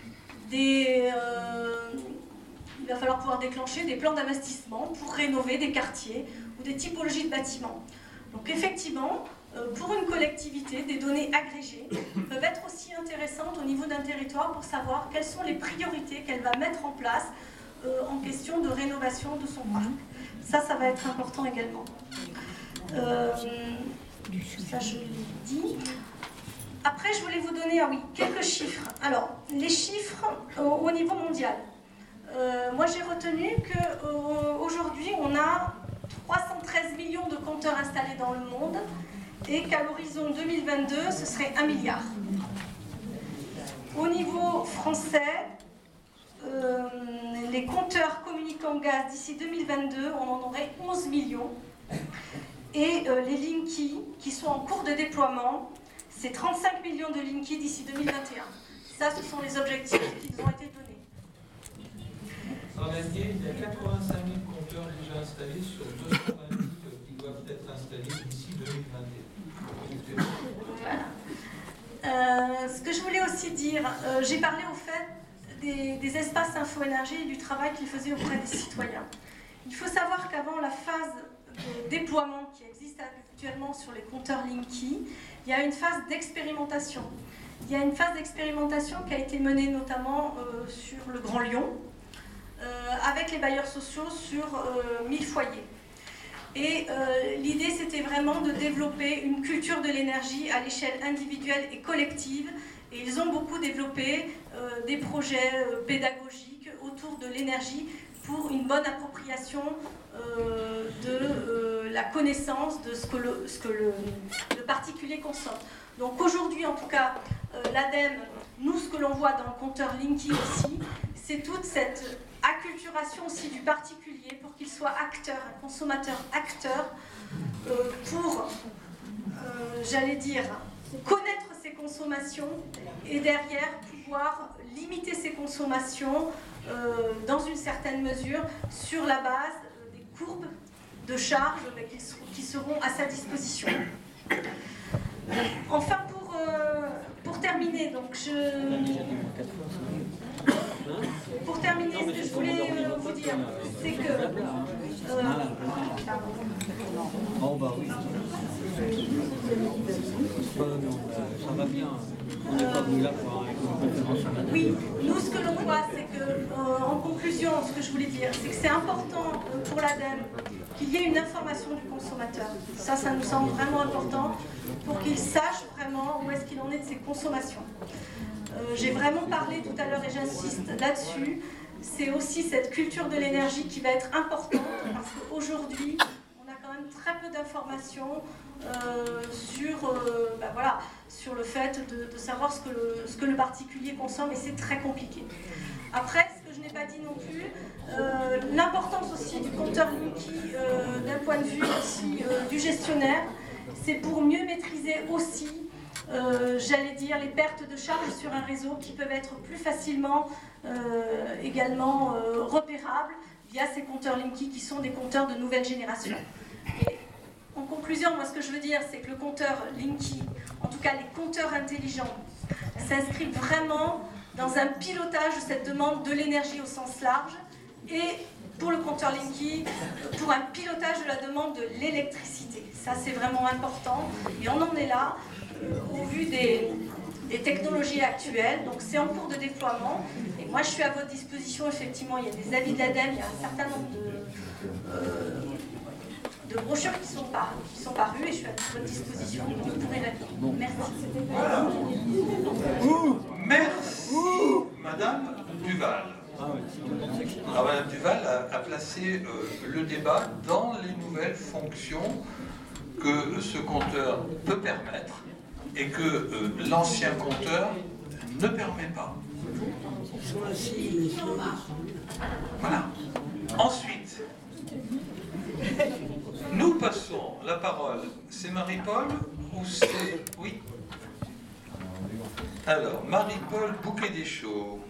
des, euh, il va falloir pouvoir déclencher des plans d'investissement pour rénover des quartiers ou des typologies de bâtiments. Donc effectivement, pour une collectivité, des données agrégées peuvent être aussi intéressantes au niveau d'un territoire pour savoir quelles sont les priorités qu'elle va mettre en place euh, en question de rénovation de son parc. Ça, ça va être important également. Euh, ça, je l'ai dit. Après, je voulais vous donner ah oui, quelques chiffres. Alors, les chiffres au, au niveau mondial. Euh, moi, j'ai retenu qu'aujourd'hui, on a trois cent treize millions de compteurs installés dans le monde, et qu'à l'horizon deux mille vingt-deux, ce serait un milliard. Au niveau français, euh, les compteurs communicants gaz d'ici deux mille vingt-deux, on en aurait onze millions. Et euh, les Linky, qui sont en cours de déploiement, c'est trente-cinq millions de Linky d'ici deux mille vingt et un. Ça, ce sont les objectifs qui nous ont été donnés. En Allier, il y a quatre-vingt-cinq mille compteurs déjà installés sur deux cent vingt mille qui doivent être installés d'ici deux mille vingt et un. Voilà. Euh, ce que je voulais aussi dire, euh, j'ai parlé au fait des, des espaces info-énergie et du travail qu'ils faisaient auprès des citoyens. Il faut savoir qu'avant la phase de déploiement qui existe actuellement sur les compteurs Linky, il y a une phase d'expérimentation. Il y a une phase d'expérimentation qui a été menée notamment euh, sur le Grand Lyon, euh, avec les bailleurs sociaux sur euh, mille foyers. Et euh, l'idée, c'était vraiment de développer une culture de l'énergie à l'échelle individuelle et collective. Et ils ont beaucoup développé euh, des projets euh, pédagogiques autour de l'énergie pour une bonne appropriation euh, de euh, la connaissance de ce que le, ce que le, le particulier consomme. Donc aujourd'hui, en tout cas, euh, l'ADEME, nous, ce que l'on voit dans le compteur Linky aussi, c'est toute cette acculturation aussi du particulier pour qu'il soit acteur, un consommateur acteur, euh, pour, euh, j'allais dire, connaître ses consommations et derrière pouvoir limiter ses consommations euh, dans une certaine mesure sur la base euh, des courbes de charges euh, qui, seront, qui seront à sa disposition. Enfin, pour, euh, pour terminer, donc je... Pour terminer, ce que je voulais euh, vous dire, c'est que... Euh, Oh bah oui. Ça va bien. On n'est pas venu là pour un... Oui, nous ce que l'on voit, c'est que, euh, en conclusion, ce que je voulais dire, c'est que c'est important pour l'ADEME qu'il y ait une information du consommateur. Ça, ça nous semble vraiment important pour qu'il sache vraiment où est-ce qu'il en est de ses consommations. Euh, J'ai vraiment parlé tout à l'heure et j'insiste là-dessus. C'est aussi cette culture de l'énergie qui va être importante parce qu'aujourd'hui, on a quand même très peu d'informations euh, sur, euh, ben voilà, sur le fait de, de savoir ce que, le, ce que le particulier consomme et c'est très compliqué. Après, ce que je n'ai n'ai pas dit non plus. Euh, L'importance aussi du compteur Linky euh, d'un point de vue aussi euh, du gestionnaire, c'est pour mieux maîtriser aussi, euh, j'allais dire, les pertes de charge sur un réseau qui peuvent être plus facilement euh, également euh, repérables via ces compteurs Linky qui sont des compteurs de nouvelle génération. Et en conclusion, moi ce que je veux dire, c'est que le compteur Linky, en tout cas les compteurs intelligents, s'inscrivent vraiment dans un pilotage de cette demande de l'énergie au sens large et pour le compteur Linky, pour un pilotage de la demande de l'électricité. Ça c'est vraiment important et on en est là euh, au vu des, des technologies actuelles, donc c'est en cours de déploiement et moi je suis à votre disposition, effectivement il y a des avis de l'ADEME, il y a un certain nombre de... Euh, de brochures qui sont, par, qui sont parues et je suis à votre disposition. Vous pourrez répondre. Merci. Voilà. Merci, Madame Duval. Alors, Madame Duval a, a placé euh, le débat dans les nouvelles fonctions que ce compteur peut permettre et que euh, l'ancien compteur ne permet pas. Voilà. Ensuite, nous passons la parole. C'est Marie-Paul ou c'est... Oui. Alors, Marie-Paul Bouquet-Deschaux.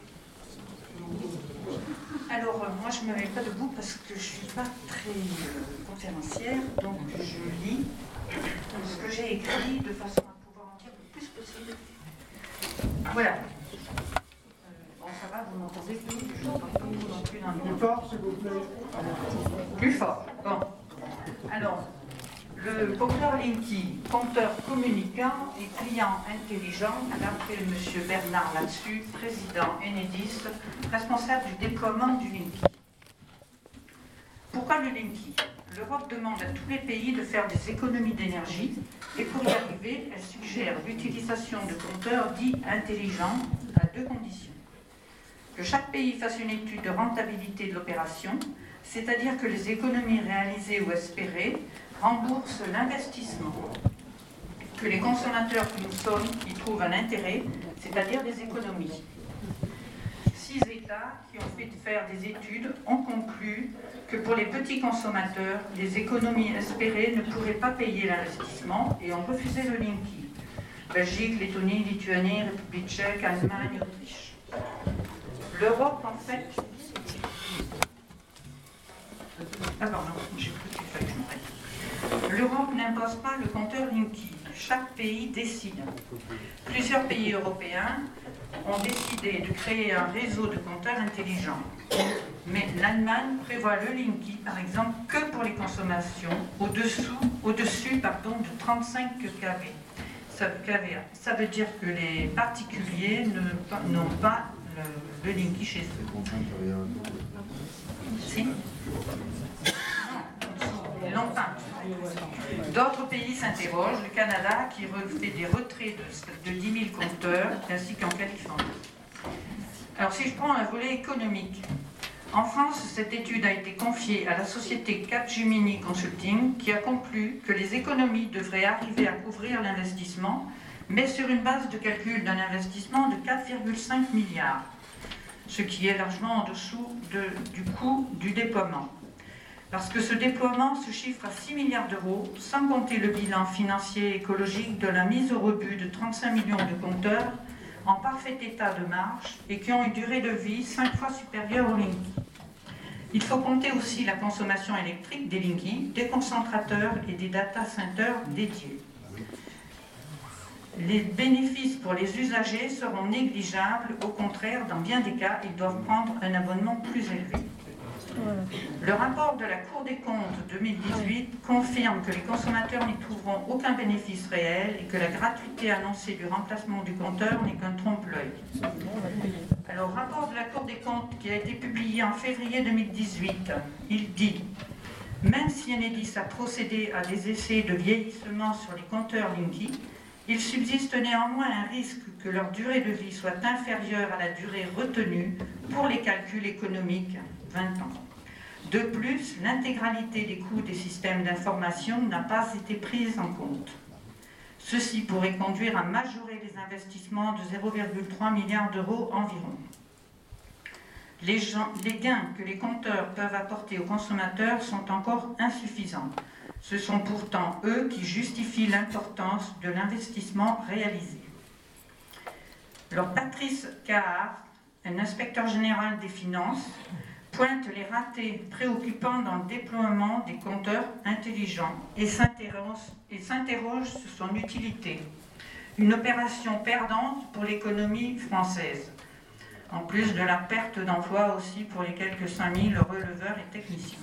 Alors, euh, moi, je ne me mets pas debout parce que je ne suis pas très euh, conférencière, donc je lis ce que j'ai écrit de façon à pouvoir en dire le plus possible. Voilà. Euh, bon, ça va, vous m'entendez plus? Je n'entends pas vous non plus dans le Plus fort, s'il vous plaît. Plus fort. Bon. Alors, le compteur Linky, compteur communicant et client intelligent, j'ai appelé M. Bernard là-dessus, président Enedis, responsable du déploiement du Linky. Pourquoi le Linky? L'Europe demande à tous les pays de faire des économies d'énergie et pour y arriver, elle suggère l'utilisation de compteurs dits intelligents à deux conditions. Que chaque pays fasse une étude de rentabilité de l'opération, c'est-à-dire que les économies réalisées ou espérées remboursent l'investissement. Que les consommateurs que nous sommes y trouvent un intérêt, c'est-à-dire des économies. Six États qui ont fait faire des études ont conclu que pour les petits consommateurs, les économies espérées ne pourraient pas payer l'investissement et ont refusé le Linky. Belgique, Lettonie, Lituanie, République tchèque, Allemagne, Autriche. L'Europe, en fait... Ah pardon, j'ai cru qu'il fallait que je m'arrête. L'Europe n'impose pas le compteur Linky. Chaque pays décide. Plusieurs pays européens ont décidé de créer un réseau de compteurs intelligents. Mais l'Allemagne prévoit le Linky, par exemple, que pour les consommations au-dessous, au-dessus pardon, de trente-cinq K V. Ça, ça veut dire que les particuliers n'ont pas le, le Linky chez eux. Si. Ils l'ont pas. D'autres pays s'interrogent, le Canada qui fait des retraits de, de dix mille compteurs, ainsi qu'en Californie. Alors si je prends un volet économique, en France, cette étude a été confiée à la société Capgemini Consulting qui a conclu que les économies devraient arriver à couvrir l'investissement, mais sur une base de calcul d'un investissement de quatre virgule cinq milliards, ce qui est largement en dessous de, du coût du déploiement. Parce que ce déploiement se chiffre à six milliards d'euros, sans compter le bilan financier et écologique de la mise au rebut de trente-cinq millions de compteurs en parfait état de marche et qui ont une durée de vie cinq fois supérieure au Linky. Il faut compter aussi la consommation électrique des Linky, des concentrateurs et des data centers dédiés. Les bénéfices pour les usagers seront négligeables, au contraire, dans bien des cas, ils doivent prendre un abonnement plus élevé. Le rapport de la Cour des comptes deux mille dix-huit confirme que les consommateurs n'y trouveront aucun bénéfice réel et que la gratuité annoncée du remplacement du compteur n'est qu'un trompe-l'œil. Alors, rapport de la Cour des comptes qui a été publié en février deux mille dix-huit, il dit « Même si Enedis a procédé à des essais de vieillissement sur les compteurs Linky, il subsiste néanmoins un risque que leur durée de vie soit inférieure à la durée retenue pour les calculs économiques, vingt ans. De plus, l'intégralité des coûts des systèmes d'information n'a pas été prise en compte. Ceci pourrait conduire à majorer les investissements de zéro virgule trois milliard d'euros environ. Les, gens, les gains que les compteurs peuvent apporter aux consommateurs sont encore insuffisants. Ce sont pourtant eux qui justifient l'importance de l'investissement réalisé. Alors, Patrice Cahard, un inspecteur général des finances, pointe les ratés préoccupants dans le déploiement des compteurs intelligents et s'interroge, et s'interroge sur son utilité. Une opération perdante pour l'économie française, en plus de la perte d'emploi aussi pour les quelques cinq mille releveurs et techniciens.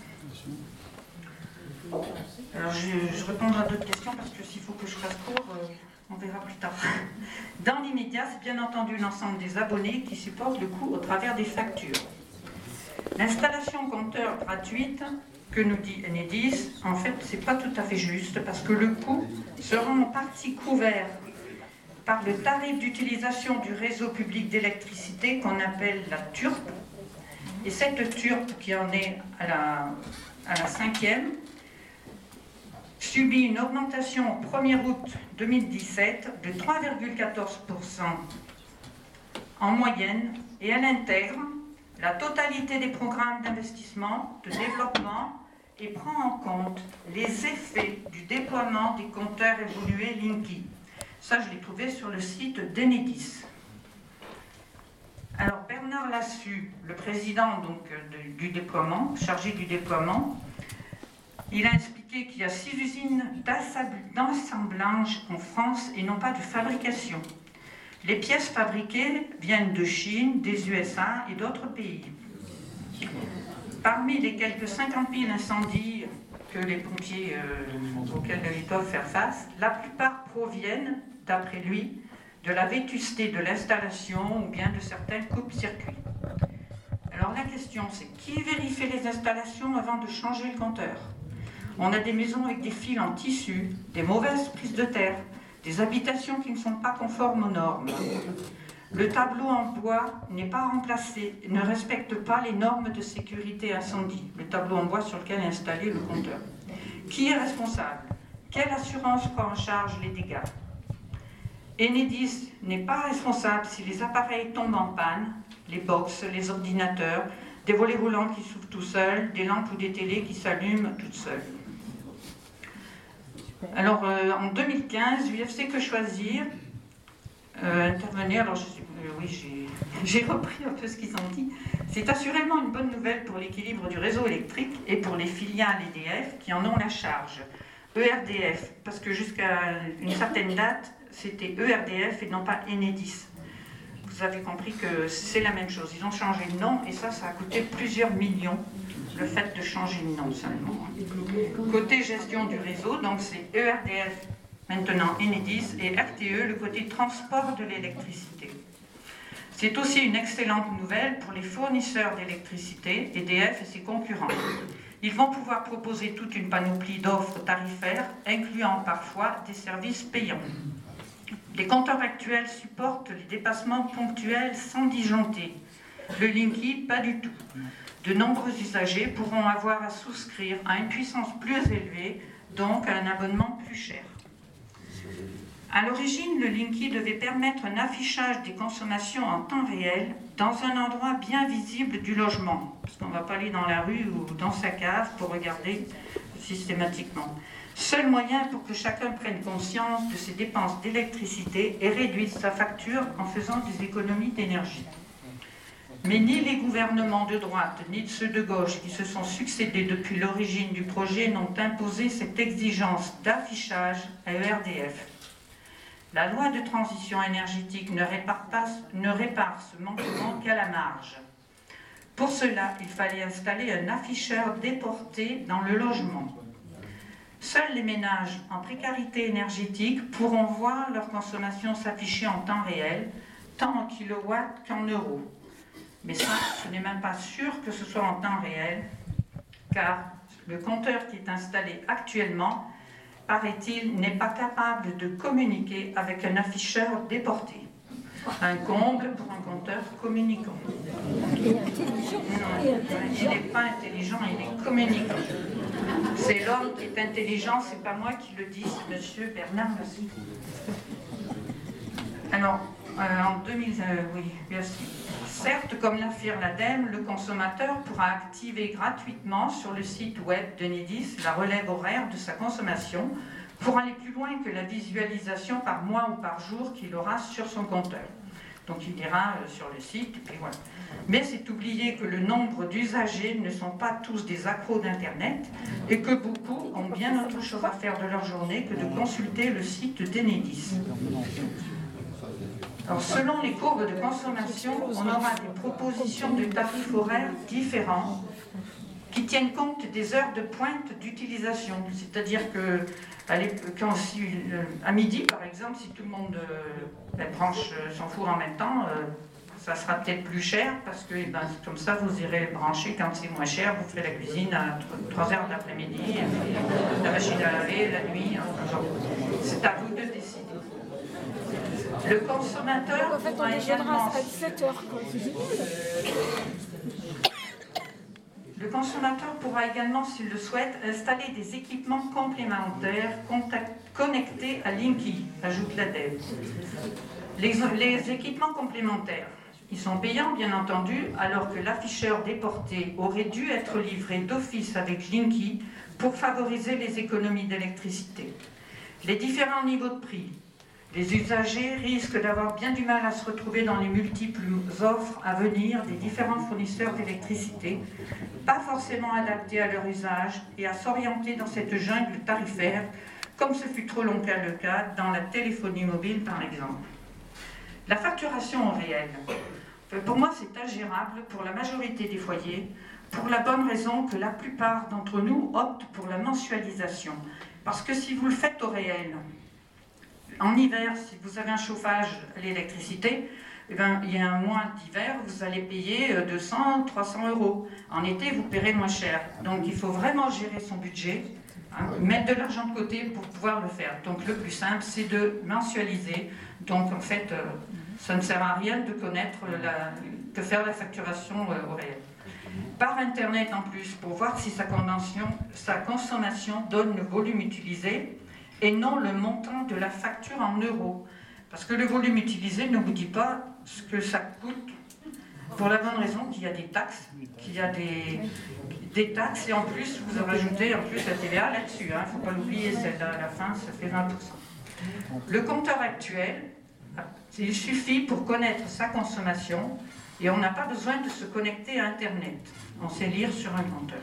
Alors je, je répondrai à d'autres questions parce que s'il faut que je fasse court, euh, on verra plus tard. Dans l'immédiat, c'est bien entendu l'ensemble des abonnés qui supportent le coût au travers des factures. L'installation compteur gratuite que nous dit Enedis, en fait, c'est pas tout à fait juste parce que le coût sera en partie couvert par le tarif d'utilisation du réseau public d'électricité qu'on appelle la T U R P. Et cette T U R P, qui en est à la, à la cinquième, subit une augmentation au premier août deux mille dix-sept de trois virgule quatorze pour cent en moyenne, et elle intègre la totalité des programmes d'investissement, de développement, et prend en compte les effets du déploiement des compteurs évolués Linky. Ça, je l'ai trouvé sur le site d'Enedis. Alors, Bernard Lassus, le président donc, de, du déploiement, chargé du déploiement, il a expliqué qu'il y a six usines d'assemblage en France et non pas de fabrication. Les pièces fabriquées viennent de Chine, des U S A et d'autres pays. Parmi les quelques cinquante mille incendies que les pompiers, euh, auxquels ils doivent faire face, la plupart proviennent, d'après lui, de la vétusté de l'installation ou bien de certains coupes-circuits. Alors la question, c'est qui vérifie les installations avant de changer le compteur? On a des maisons avec des fils en tissu, des mauvaises prises de terre, des habitations qui ne sont pas conformes aux normes. Le tableau en bois n'est pas remplacé, ne respecte pas les normes de sécurité incendie, le tableau en bois sur lequel est installé le compteur. Qui est responsable? Quelle assurance prend en charge les dégâts? Enedis n'est pas responsable si les appareils tombent en panne, les box, les ordinateurs, des volets roulants qui s'ouvrent tout seuls, des lampes ou des télés qui s'allument toutes seules. Alors, euh, en deux mille quinze, U F C Que Choisir euh, intervenait, alors je sais, euh, oui, j'ai repris un peu ce qu'ils ont dit. C'est assurément une bonne nouvelle pour l'équilibre du réseau électrique et pour les filiales E D F qui en ont la charge. E R D F, parce que jusqu'à une certaine date, c'était E R D F et non pas Enedis. Vous avez compris que c'est la même chose. Ils ont changé de nom et ça, ça a coûté plusieurs millions, le fait de changer de nom seulement. Côté gestion du réseau, donc c'est E R D F, maintenant Enedis, et R T E, le côté transport de l'électricité. C'est aussi une excellente nouvelle pour les fournisseurs d'électricité, E D F et ses concurrents. Ils vont pouvoir proposer toute une panoplie d'offres tarifaires, incluant parfois des services payants. Les compteurs actuels supportent les dépassements ponctuels sans disjoncter. Le Linky, pas du tout. De nombreux usagers pourront avoir à souscrire à une puissance plus élevée, donc à un abonnement plus cher. À l'origine, le Linky devait permettre un affichage des consommations en temps réel dans un endroit bien visible du logement, parce qu'on ne va pas aller dans la rue ou dans sa cave pour regarder systématiquement. Seul moyen pour que chacun prenne conscience de ses dépenses d'électricité et réduise sa facture en faisant des économies d'énergie. Mais ni les gouvernements de droite, ni ceux de gauche qui se sont succédés depuis l'origine du projet n'ont imposé cette exigence d'affichage à E R D F. La loi de transition énergétique ne répare, pas, ne répare ce manquement qu'à la marge. Pour cela, il fallait installer un afficheur déporté dans le logement. Seuls les ménages en précarité énergétique pourront voir leur consommation s'afficher en temps réel, tant en kilowatts qu'en euros. Mais ça, ce n'est même pas sûr que ce soit en temps réel, car le compteur qui est installé actuellement, paraît-il, n'est pas capable de communiquer avec un afficheur déporté. Un comble pour un compteur communicant. Non, il n'est pas intelligent, il est communicant. C'est l'homme qui est intelligent, c'est pas moi qui le dis, c'est monsieur Bernard Lassus. Alors, euh, en deux mille, euh, oui, bien sûr. Certes, comme l'affirme l'ADEME, le consommateur pourra activer gratuitement sur le site web d'Enedis la relève horaire de sa consommation pour aller plus loin que la visualisation par mois ou par jour qu'il aura sur son compteur. Donc il ira sur le site, et puis voilà. Mais c'est oublier que le nombre d'usagers ne sont pas tous des accros d'Internet et que beaucoup ont bien autre chose à faire de leur journée que de consulter le site d'Enedis. Alors, selon les courbes de consommation, on aura des propositions de tarifs horaires différents qui tiennent compte des heures de pointe d'utilisation. C'est-à-dire que quand, si, à midi, par exemple, si tout le monde euh, branche son four en même temps, euh, ça sera peut-être plus cher parce que eh ben, comme ça, vous irez le brancher quand c'est moins cher. Vous ferez la cuisine à trois heures de l'après-midi, la machine à laver, la nuit. Hein, c'est à vous de décider. Le consommateur en fait, on pourra également... à dix-sept heures. Le consommateur pourra également, s'il le souhaite, installer des équipements complémentaires connectés à Linky, ajoute l'ADEME. Les, les équipements complémentaires, ils sont payants, bien entendu, alors que l'afficheur déporté aurait dû être livré d'office avec Linky pour favoriser les économies d'électricité. Les différents niveaux de prix. Les usagers risquent d'avoir bien du mal à se retrouver dans les multiples offres à venir des différents fournisseurs d'électricité, pas forcément adaptés à leur usage et à s'orienter dans cette jungle tarifaire, comme ce fut trop longtemps le cas dans la téléphonie mobile par exemple. La facturation au réel. Pour moi, c'est ingérable pour la majorité des foyers, pour la bonne raison que la plupart d'entre nous optent pour la mensualisation. Parce que si vous le faites au réel, en hiver, si vous avez un chauffage à l'électricité, eh bien, il y a un mois d'hiver, vous allez payer deux cents, trois cents euros. En été, vous paierez moins cher. Donc, il faut vraiment gérer son budget, hein, mettre de l'argent de côté pour pouvoir le faire. Donc, le plus simple, c'est de mensualiser. Donc, en fait, euh, ça ne sert à rien de connaître, la, de faire la facturation euh, au réel. Par Internet, en plus, pour voir si sa, sa consommation donne le volume utilisé, et non le montant de la facture en euros. Parce que le volume utilisé ne vous dit pas ce que ça coûte, pour la bonne raison qu'il y a des taxes, qu'il y a des, des taxes, et en plus, vous rajoutez en plus la T V A là-dessus. Il hein, ne faut pas l'oublier, celle-là à la fin, ça fait vingt pour cent. Le compteur actuel, il suffit pour connaître sa consommation, et on n'a pas besoin de se connecter à Internet. On sait lire sur un compteur.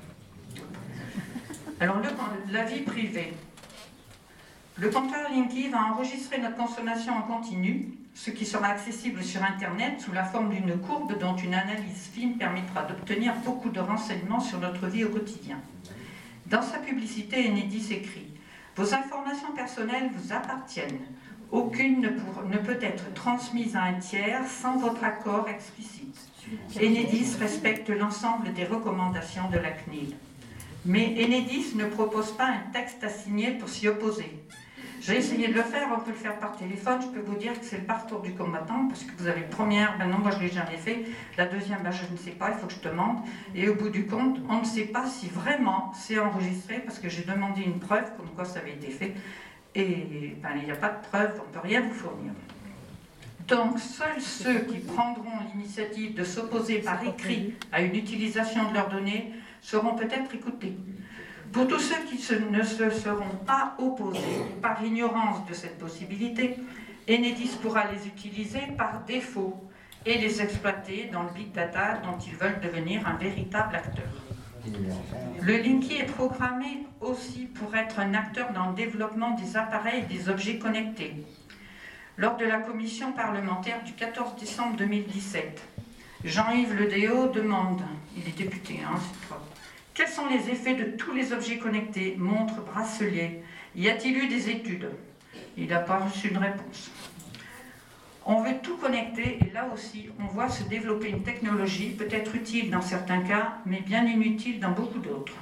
Alors, le, la vie privée. Le compteur Linky va enregistrer notre consommation en continu, ce qui sera accessible sur Internet sous la forme d'une courbe dont une analyse fine permettra d'obtenir beaucoup de renseignements sur notre vie au quotidien. Dans sa publicité, Enedis écrit « Vos informations personnelles vous appartiennent. Aucune ne, pour, ne peut être transmise à un tiers sans votre accord explicite. Enedis respecte l'ensemble des recommandations de la C N I L. Mais Enedis ne propose pas un texte à signer pour s'y opposer. J'ai essayé de le faire, on peut le faire par téléphone, je peux vous dire que c'est le parcours du combattant, parce que vous avez première, ben non, moi je ne l'ai jamais fait, la deuxième, ben je ne sais pas, il faut que je demande, et au bout du compte, on ne sait pas si vraiment c'est enregistré, parce que j'ai demandé une preuve, comme quoi ça avait été fait, et ben, il n'y a pas de preuve, on ne peut rien vous fournir. Donc, seuls ceux qui prendront l'initiative de s'opposer par écrit à une utilisation de leurs données seront peut-être écoutés. Pour tous ceux qui se, ne se seront pas opposés par ignorance de cette possibilité, Enedis pourra les utiliser par défaut et les exploiter dans le big data dont ils veulent devenir un véritable acteur. Le Linky est programmé aussi pour être un acteur dans le développement des appareils et des objets connectés. Lors de la commission parlementaire du quatorze décembre deux mille dix-sept, Jean-Yves Le Déaut demande, il est député, hein, c'est pas... Quels sont les effets de tous les objets connectés, montres, bracelets? Y a-t-il eu des études? Il n'a pas reçu de réponse. On veut tout connecter et là aussi, on voit se développer une technologie peut-être utile dans certains cas, mais bien inutile dans beaucoup d'autres.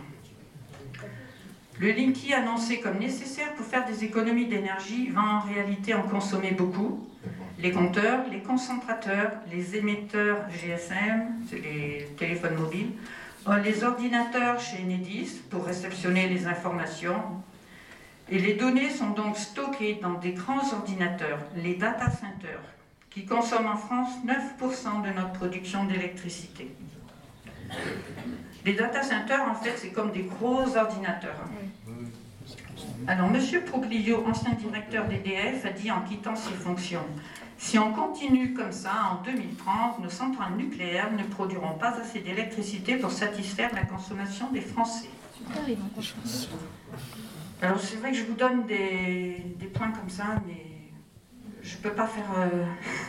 Le Linky annoncé comme nécessaire pour faire des économies d'énergie va en réalité en consommer beaucoup. Les compteurs, les concentrateurs, les émetteurs G S M, c'est les téléphones mobiles, les ordinateurs chez Enedis pour réceptionner les informations. Et les données sont donc stockées dans des grands ordinateurs, les data centers, qui consomme en France neuf pour cent de notre production d'électricité. Les data centers, en fait, c'est comme des gros ordinateurs. Alors, M. Proglio, ancien directeur d'E D F, a dit en quittant ses fonctions: si on continue comme ça, en deux mille trente, nos centrales nucléaires ne produiront pas assez d'électricité pour satisfaire la consommation des Français. Alors, c'est vrai que je vous donne des, des points comme ça, mais je ne peux pas faire... Euh...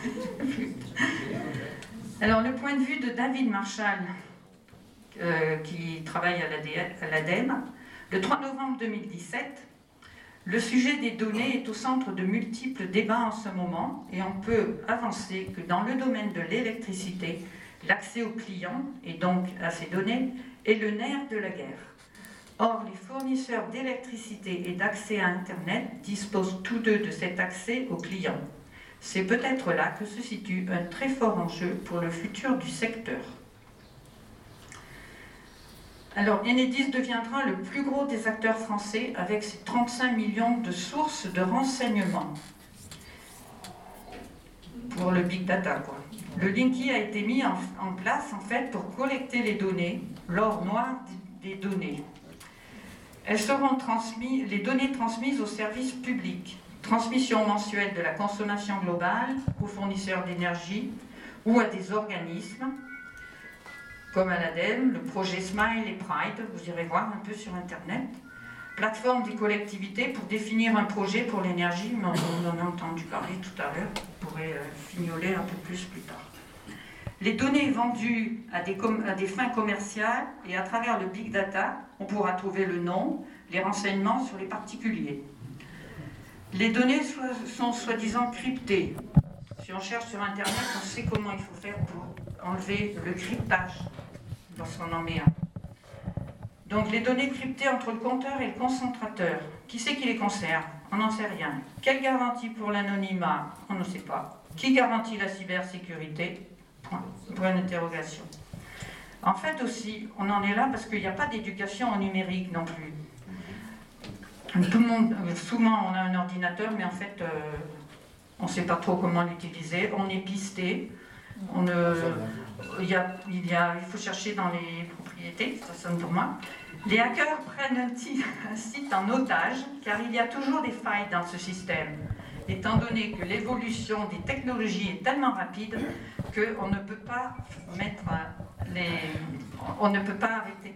Alors, le point de vue de David Marshall, euh, qui travaille à l'ADEME, le trois novembre deux mille dix-sept, le sujet des données est au centre de multiples débats en ce moment, et on peut avancer que dans le domaine de l'électricité, l'accès aux clients, et donc à ces données, est le nerf de la guerre. Or, les fournisseurs d'électricité et d'accès à Internet disposent tous deux de cet accès aux clients. C'est peut-être là que se situe un très fort enjeu pour le futur du secteur. Alors, Enedis deviendra le plus gros des acteurs français avec ses trente-cinq millions de sources de renseignements pour le big data, quoi. Le Linky a été mis en, en place en fait pour collecter les données, l'or noir des données. Elles seront transmises, les données transmises aux services publics, transmission mensuelle de la consommation globale aux fournisseurs d'énergie ou à des organismes comme à l'ADEME, le projet Smile et Pride, vous irez voir un peu sur Internet, plateforme des collectivités pour définir un projet pour l'énergie, mais on en a entendu parler tout à l'heure, on pourrait euh, fignoler un peu plus plus tard. Les données vendues à des, à des fins commerciales et à travers le big data, on pourra trouver le nom, les renseignements sur les particuliers. Les données so- sont soi-disant cryptées. Si on cherche sur Internet, on sait comment il faut faire pour enlever le cryptage lorsqu'on en met un. Donc les données cryptées entre le compteur et le concentrateur, qui c'est qui les conserve? On n'en sait rien. Quelle garantie pour l'anonymat? On ne sait pas. Qui garantit la cybersécurité? Point. Point d'interrogation. En fait aussi, on en est là parce qu'il n'y a pas d'éducation au numérique non plus. Tout le monde, souvent on a un ordinateur, mais en fait euh, on ne sait pas trop comment l'utiliser, on est pisté, on, euh, il, y a, il, y a, il faut chercher dans les propriétés, ça sonne pour moi. Les hackers prennent un, t- un site en otage car il y a toujours des failles dans ce système, étant donné que l'évolution des technologies est tellement rapide qu'on ne peut pas mettre les... on ne peut pas arrêter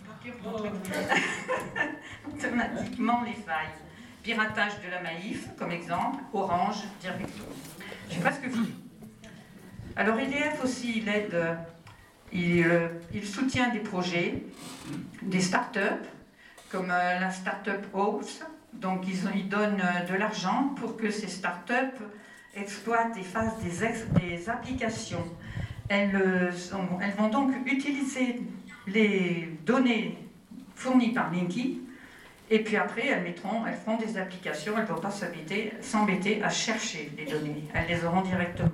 automatiquement les failles. Piratage de la Maïf, comme exemple, Orange, Directo. Je sais pas ce que vous... Alors E D F aussi, il aide, il, il soutient des projets, des start-up, comme la start-up House. Donc ils, ils donnent de l'argent pour que ces start-up exploitent et fassent des, ex, des applications. Elles, sont, elles vont donc utiliser les données fournies par Linky, et puis après elles mettront, elles feront des applications, elles ne vont pas s'embêter à chercher les données, elles les auront directement.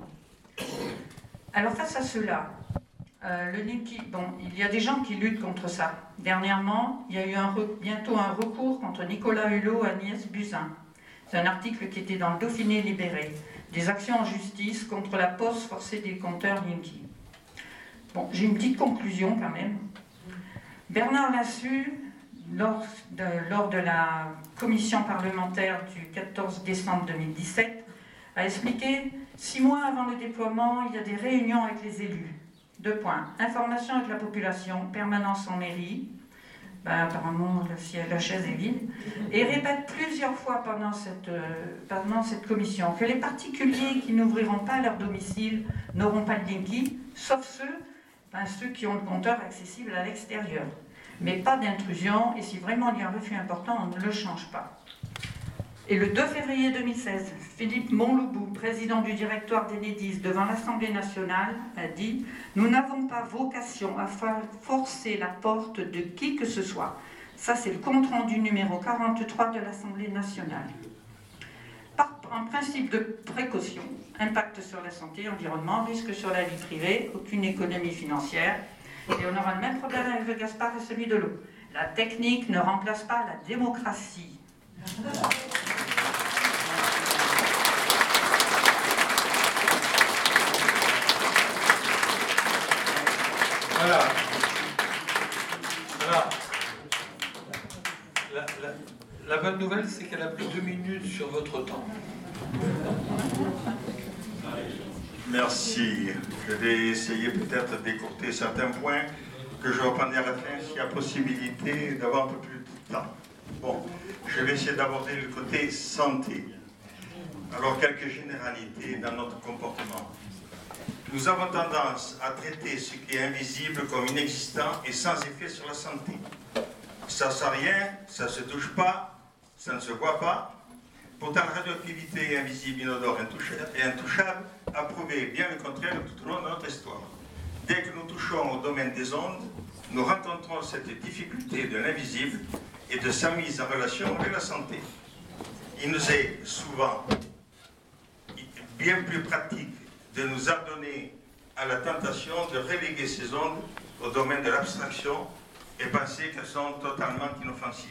Alors face à cela, euh, le Linky, bon, il y a des gens qui luttent contre ça. Dernièrement, il y a eu un, bientôt un recours contre Nicolas Hulot et Agnès Buzyn. C'est un article qui était dans le Dauphiné libéré. Des actions en justice contre la pose forcée des compteurs Linky. Bon, j'ai une petite conclusion quand même. Bernard Lassus, lors de, lors de la commission parlementaire du quatorze décembre deux mille dix-sept, a expliqué « Six mois avant le déploiement, il y a des réunions avec les élus. Deux points. Information avec la population, permanence en mairie. Ben, apparemment, la chaise est vide. Et répète plusieurs fois pendant cette, euh, pendant cette commission que les particuliers qui n'ouvriront pas leur domicile n'auront pas de Linky, sauf ceux, ben, ceux qui ont le compteur accessible à l'extérieur. Mais pas d'intrusion, et si vraiment il y a un refus important, on ne le change pas. » Et le deux février deux mille seize, Philippe Montloubout, président du directoire d'Enedis devant l'Assemblée nationale, a dit « Nous n'avons pas vocation à faire forcer la porte de qui que ce soit. » Ça, c'est le compte-rendu numéro quarante-trois de l'Assemblée nationale. Par un principe de précaution, impact sur la santé, environnement, risque sur la vie privée, aucune économie financière, et on aura le même problème avec le Gaspard et celui de l'eau. La technique ne remplace pas la démocratie. Voilà. Voilà. La, la, la bonne nouvelle, c'est qu'elle a pris deux minutes sur votre temps. Merci. Je vais essayer peut-être d'écourter certains points que je reprendrai à la fin s'il y a possibilité d'avoir un peu plus de temps. Bon, je vais essayer d'aborder le côté santé. Alors, quelques généralités dans notre comportement. Nous avons tendance à traiter ce qui est invisible comme inexistant et sans effet sur la santé. Ça ne sent rien, ça ne se touche pas, ça ne se voit pas. Pourtant, la radioactivité invisible, inodore et intouchable a prouvé bien le contraire tout au long de notre histoire. Dès que nous touchons au domaine des ondes, nous rencontrons cette difficulté de l'invisible et de sa mise en relation avec la santé. Il nous est souvent bien plus pratique de nous adonner à la tentation de reléguer ces ondes au domaine de l'abstraction et penser qu'elles sont totalement inoffensives.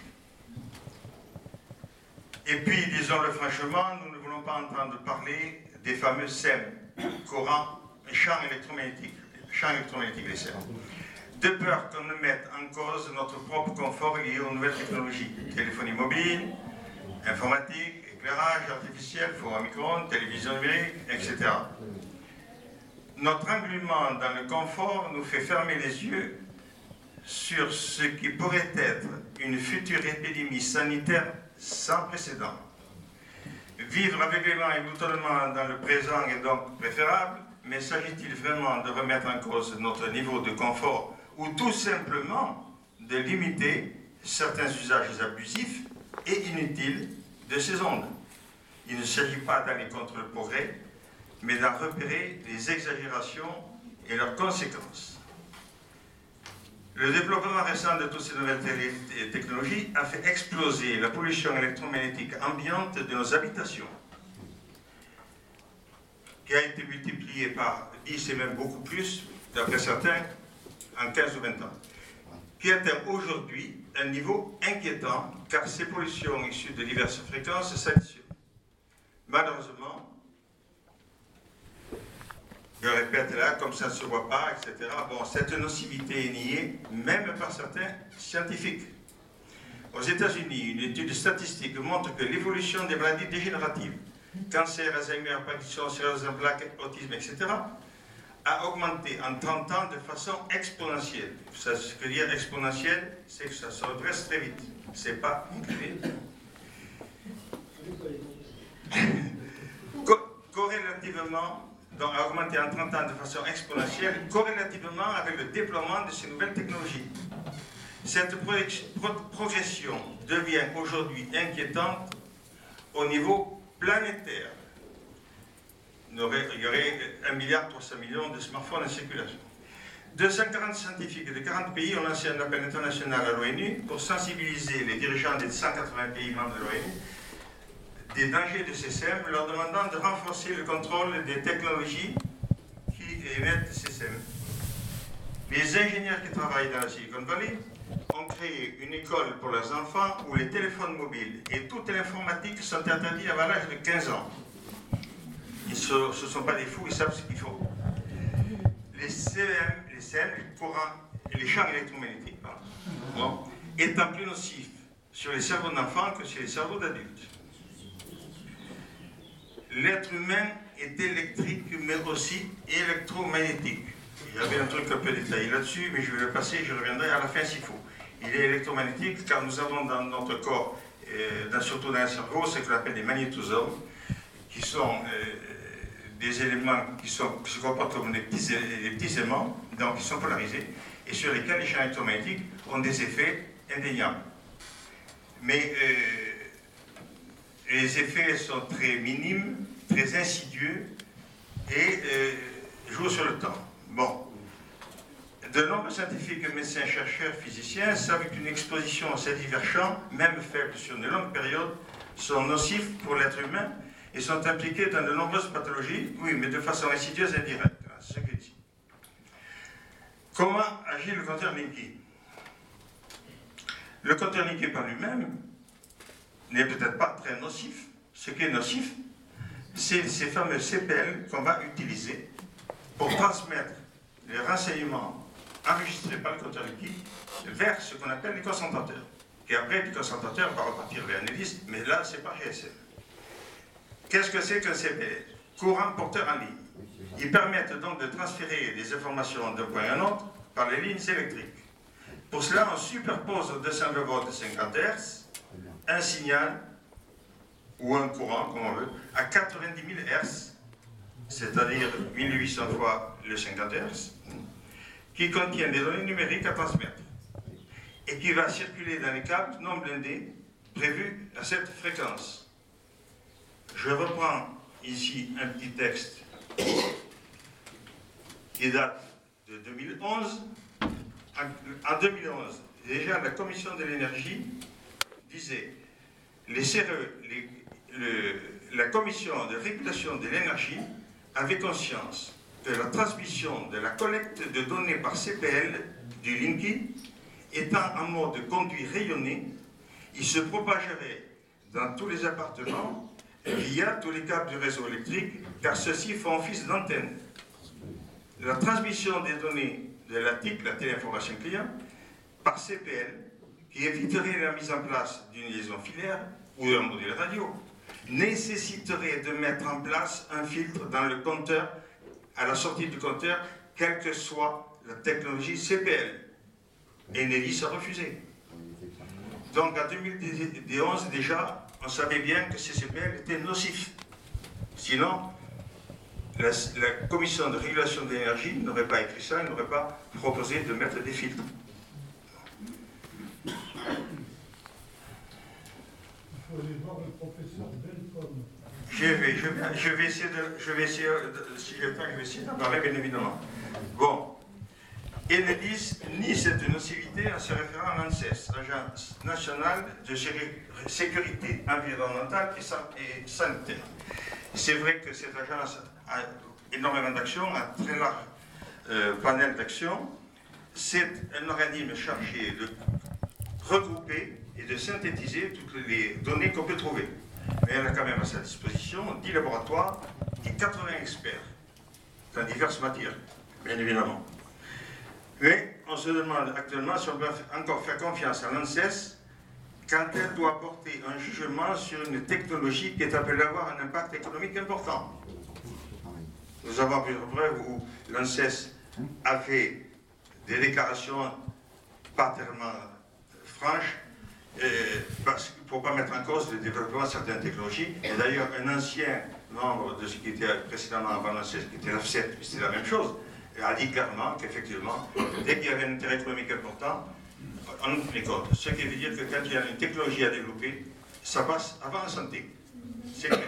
Et puis, disons-le franchement, nous ne voulons pas entendre parler des fameux S E M, courants et champs électromagnétiques, champs électromagnétiques des S E M, de peur qu'on ne mette en cause notre propre confort lié aux nouvelles technologies, téléphonie mobile, informatique, éclairage artificiel, four à micro-ondes, télévision numérique, et cetera. Notre engluement dans le confort nous fait fermer les yeux sur ce qui pourrait être une future épidémie sanitaire sans précédent. Vivre aveuglément et gloutonnement dans le présent est donc préférable, mais s'agit-il vraiment de remettre en cause notre niveau de confort ou tout simplement de limiter certains usages abusifs et inutiles de ces ondes? Il ne s'agit pas d'aller contre le progrès, mais d'en repérer les exagérations et leurs conséquences. Le développement récent de toutes ces nouvelles technologies a fait exploser la pollution électromagnétique ambiante de nos habitations, qui a été multipliée par dix et même beaucoup plus, d'après certains, en quinze ou vingt ans, qui atteint aujourd'hui un niveau inquiétant, car ces pollutions issues de diverses fréquences s'additionnent. Malheureusement, je répète là, comme ça ne se voit pas, et cetera. Bon, cette nocivité est niée, même par certains scientifiques. Aux États-Unis, une étude statistique montre que l'évolution des maladies dégénératives, cancer, Alzheimer, Parkinson, sclérose en plaques, autisme, et cetera, a augmenté en trente ans de façon exponentielle. Ça, ce que dire exponentielle, c'est que ça se redresse très vite. C'est pas incliné. Co corrélativement, donc a augmenté en trente ans de façon exponentielle, corrélativement avec le déploiement de ces nouvelles technologies. Cette pro pro progression devient aujourd'hui inquiétante au niveau planétaire. Il y aurait, il y aurait un milliard trois cents millions de smartphones en circulation. deux cent quarante scientifiques de quarante pays ont lancé un appel international à l'ONU pour sensibiliser les dirigeants des cent quatre-vingts pays membres de l'ONU des dangers de ces S E M, leur demandant de renforcer le contrôle des technologies qui émettent ces S E M. Les ingénieurs qui travaillent dans la Silicon Valley ont créé une école pour leurs enfants où les téléphones mobiles et toute l'informatique sont interdits avant l'âge de quinze ans. Ils ce ne sont pas des fous, ils savent ce qu'il faut. Les S E M, les S E M, les courants et les champs électromagnétiques, pardon, bon, étant plus nocifs sur les cerveaux d'enfants que sur les cerveaux d'adultes. L'être humain est électrique, mais aussi électromagnétique. Il y avait un truc un peu détaillé là-dessus, mais je vais le passer, je reviendrai à la fin s'il faut. Il est électromagnétique car nous avons dans notre corps, euh, dans, surtout dans le cerveau, ce qu'on appelle des magnétosomes, qui sont euh, des éléments qui, sont, qui se comportent comme des petits, des petits aimants, donc qui sont polarisés, et sur lesquels les champs électromagnétiques ont des effets indéniables. Mais euh, les effets sont très minimes, très insidieux et euh, jouent sur le temps. Bon. De nombreux scientifiques, médecins, chercheurs, physiciens savent qu'une exposition à ces divers champs, même faibles sur une longue période, sont nocifs pour l'être humain et sont impliqués dans de nombreuses pathologies, oui, mais de façon insidieuse et indirecte. C'est ce que je dis. Comment agit le compteur Linky? Le compteur Linky par lui-même n'est peut-être pas très nocif. Ce qui est nocif, c'est ces fameux C P L qu'on va utiliser pour transmettre les renseignements enregistrés par le compteur liquide vers ce qu'on appelle les concentrateurs. Et après, le concentrateur va repartir vers Enedis, mais là, c'est par G S M. Qu'est-ce que c'est qu'un C P L? Courant porteur en ligne. Ils permettent donc de transférer des informations d'un point à un autre par les lignes électriques. Pour cela, on superpose aux deux cent vingt volts de cinquante hertz un signal ou un courant, comme on veut, à quatre-vingt-dix mille hertz, c'est-à-dire mille huit cents fois le cinquante hertz, qui contient des données numériques à transmettre et qui va circuler dans les câbles non blindés prévus à cette fréquence. Je reprends ici un petit texte qui date de deux mille onze. En deux mille onze, déjà la Commission de l'énergie disait les C R E, les, le, la Commission de régulation de l'énergie avait conscience que la transmission de la collecte de données par C P L du Linky étant en mode conduit rayonné, il se propagerait dans tous les appartements via tous les câbles du réseau électrique, car ceux-ci font office d'antenne. La transmission des données de la T I C, la téléinformation client, par C P L, qui éviterait la mise en place d'une liaison filaire ou d'un module radio, nécessiterait de mettre en place un filtre dans le compteur, à la sortie du compteur, quelle que soit la technologie C P L. Et Enedis a refusé. Donc en deux mille onze déjà, on savait bien que ces C P L étaient nocifs. Sinon, la, la commission de régulation de l'énergie n'aurait pas écrit ça, elle n'aurait pas proposé de mettre des filtres. Il faut aller voir le professeur Belcom. Je vais, je, vais, je vais essayer de, je vais essayer, de, si j'ai le temps, je vais essayer d'en parler, bien évidemment. Bon. Enedis nie cette nocivité en se référant à l'ANSES, Agence nationale de sécurité environnementale et sanitaire. C'est vrai que cette agence a énormément d'actions, un très large euh, panel d'actions. C'est un organisme chargé de regrouper et de synthétiser toutes les données qu'on peut trouver. Mais elle a quand même à sa disposition dix laboratoires et quatre-vingts experts dans diverses matières, bien évidemment. Mais on se demande actuellement si on peut encore faire confiance à l'ANSES quand elle doit porter un jugement sur une technologie qui est appelée à avoir un impact économique important. Nous avons plusieurs preuves où l'ANSES a fait des déclarations pas tellement franches pour ne pas mettre en cause le développement de certaines technologies. Et d'ailleurs, un ancien membre de ce qui était précédemment avant l'ANSES, qui était l'A F S E T, c'était la même chose, a dit clairement qu'effectivement, dès qu'il y avait un intérêt économique important, on ouvre les comptes. Ce qui veut dire que quand il y a une technologie à développer, ça passe avant la santé. C'est clair.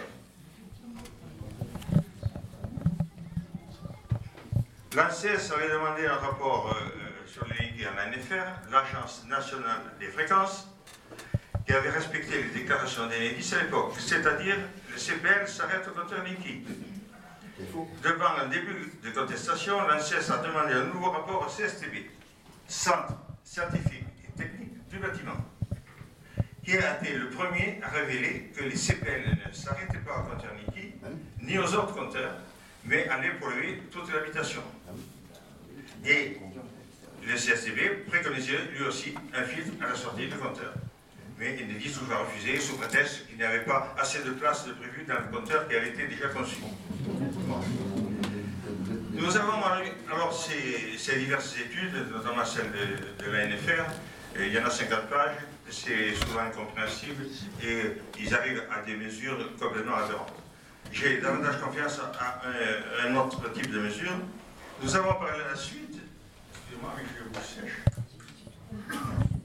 L'ANSES avait demandé un rapport euh, sur les Linky à l'A N F R, l'Agence nationale des fréquences, qui avait respecté les déclarations d'Enedis à l'époque, c'est-à-dire le C P L s'arrête au compteur Linky. Devant un début de contestation, l'ANSES a demandé un nouveau rapport au C S T B, Centre scientifique et technique du bâtiment, qui a été le premier à révéler que les C P L ne s'arrêtaient pas au compteur Linky, ni aux autres compteurs, mais allaient polluer toute l'habitation. Et le C S T B préconisait lui aussi un filtre à la sortie du compteur. Mais Enedis toujours a refusé sous prétexte qu'il n'y avait pas assez de place de prévu dans le compteur qui avait été déjà conçu. Bon. Nous avons alors ces, ces diverses études, notamment celle de, de l'A N F R, il y en a cinquante pages, c'est souvent incompréhensible et ils arrivent à des mesures complètement aberrantes. J'ai davantage confiance à un, un autre type de mesures. Nous avons par la suite, excusez-moi mais je vous sèche.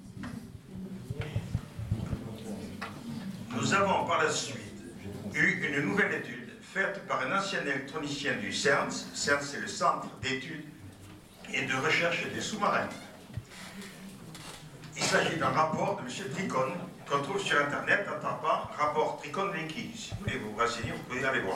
Nous avons par la suite eu une nouvelle étude faite par un ancien électronicien du CERN. CERN, c'est le Centre d'études et de recherche des sous-marins. Il s'agit d'un rapport de M. Tricone qu'on trouve sur Internet en tapant rapport Tricone Linky. Si vous voulez vous renseigner, vous pouvez aller voir.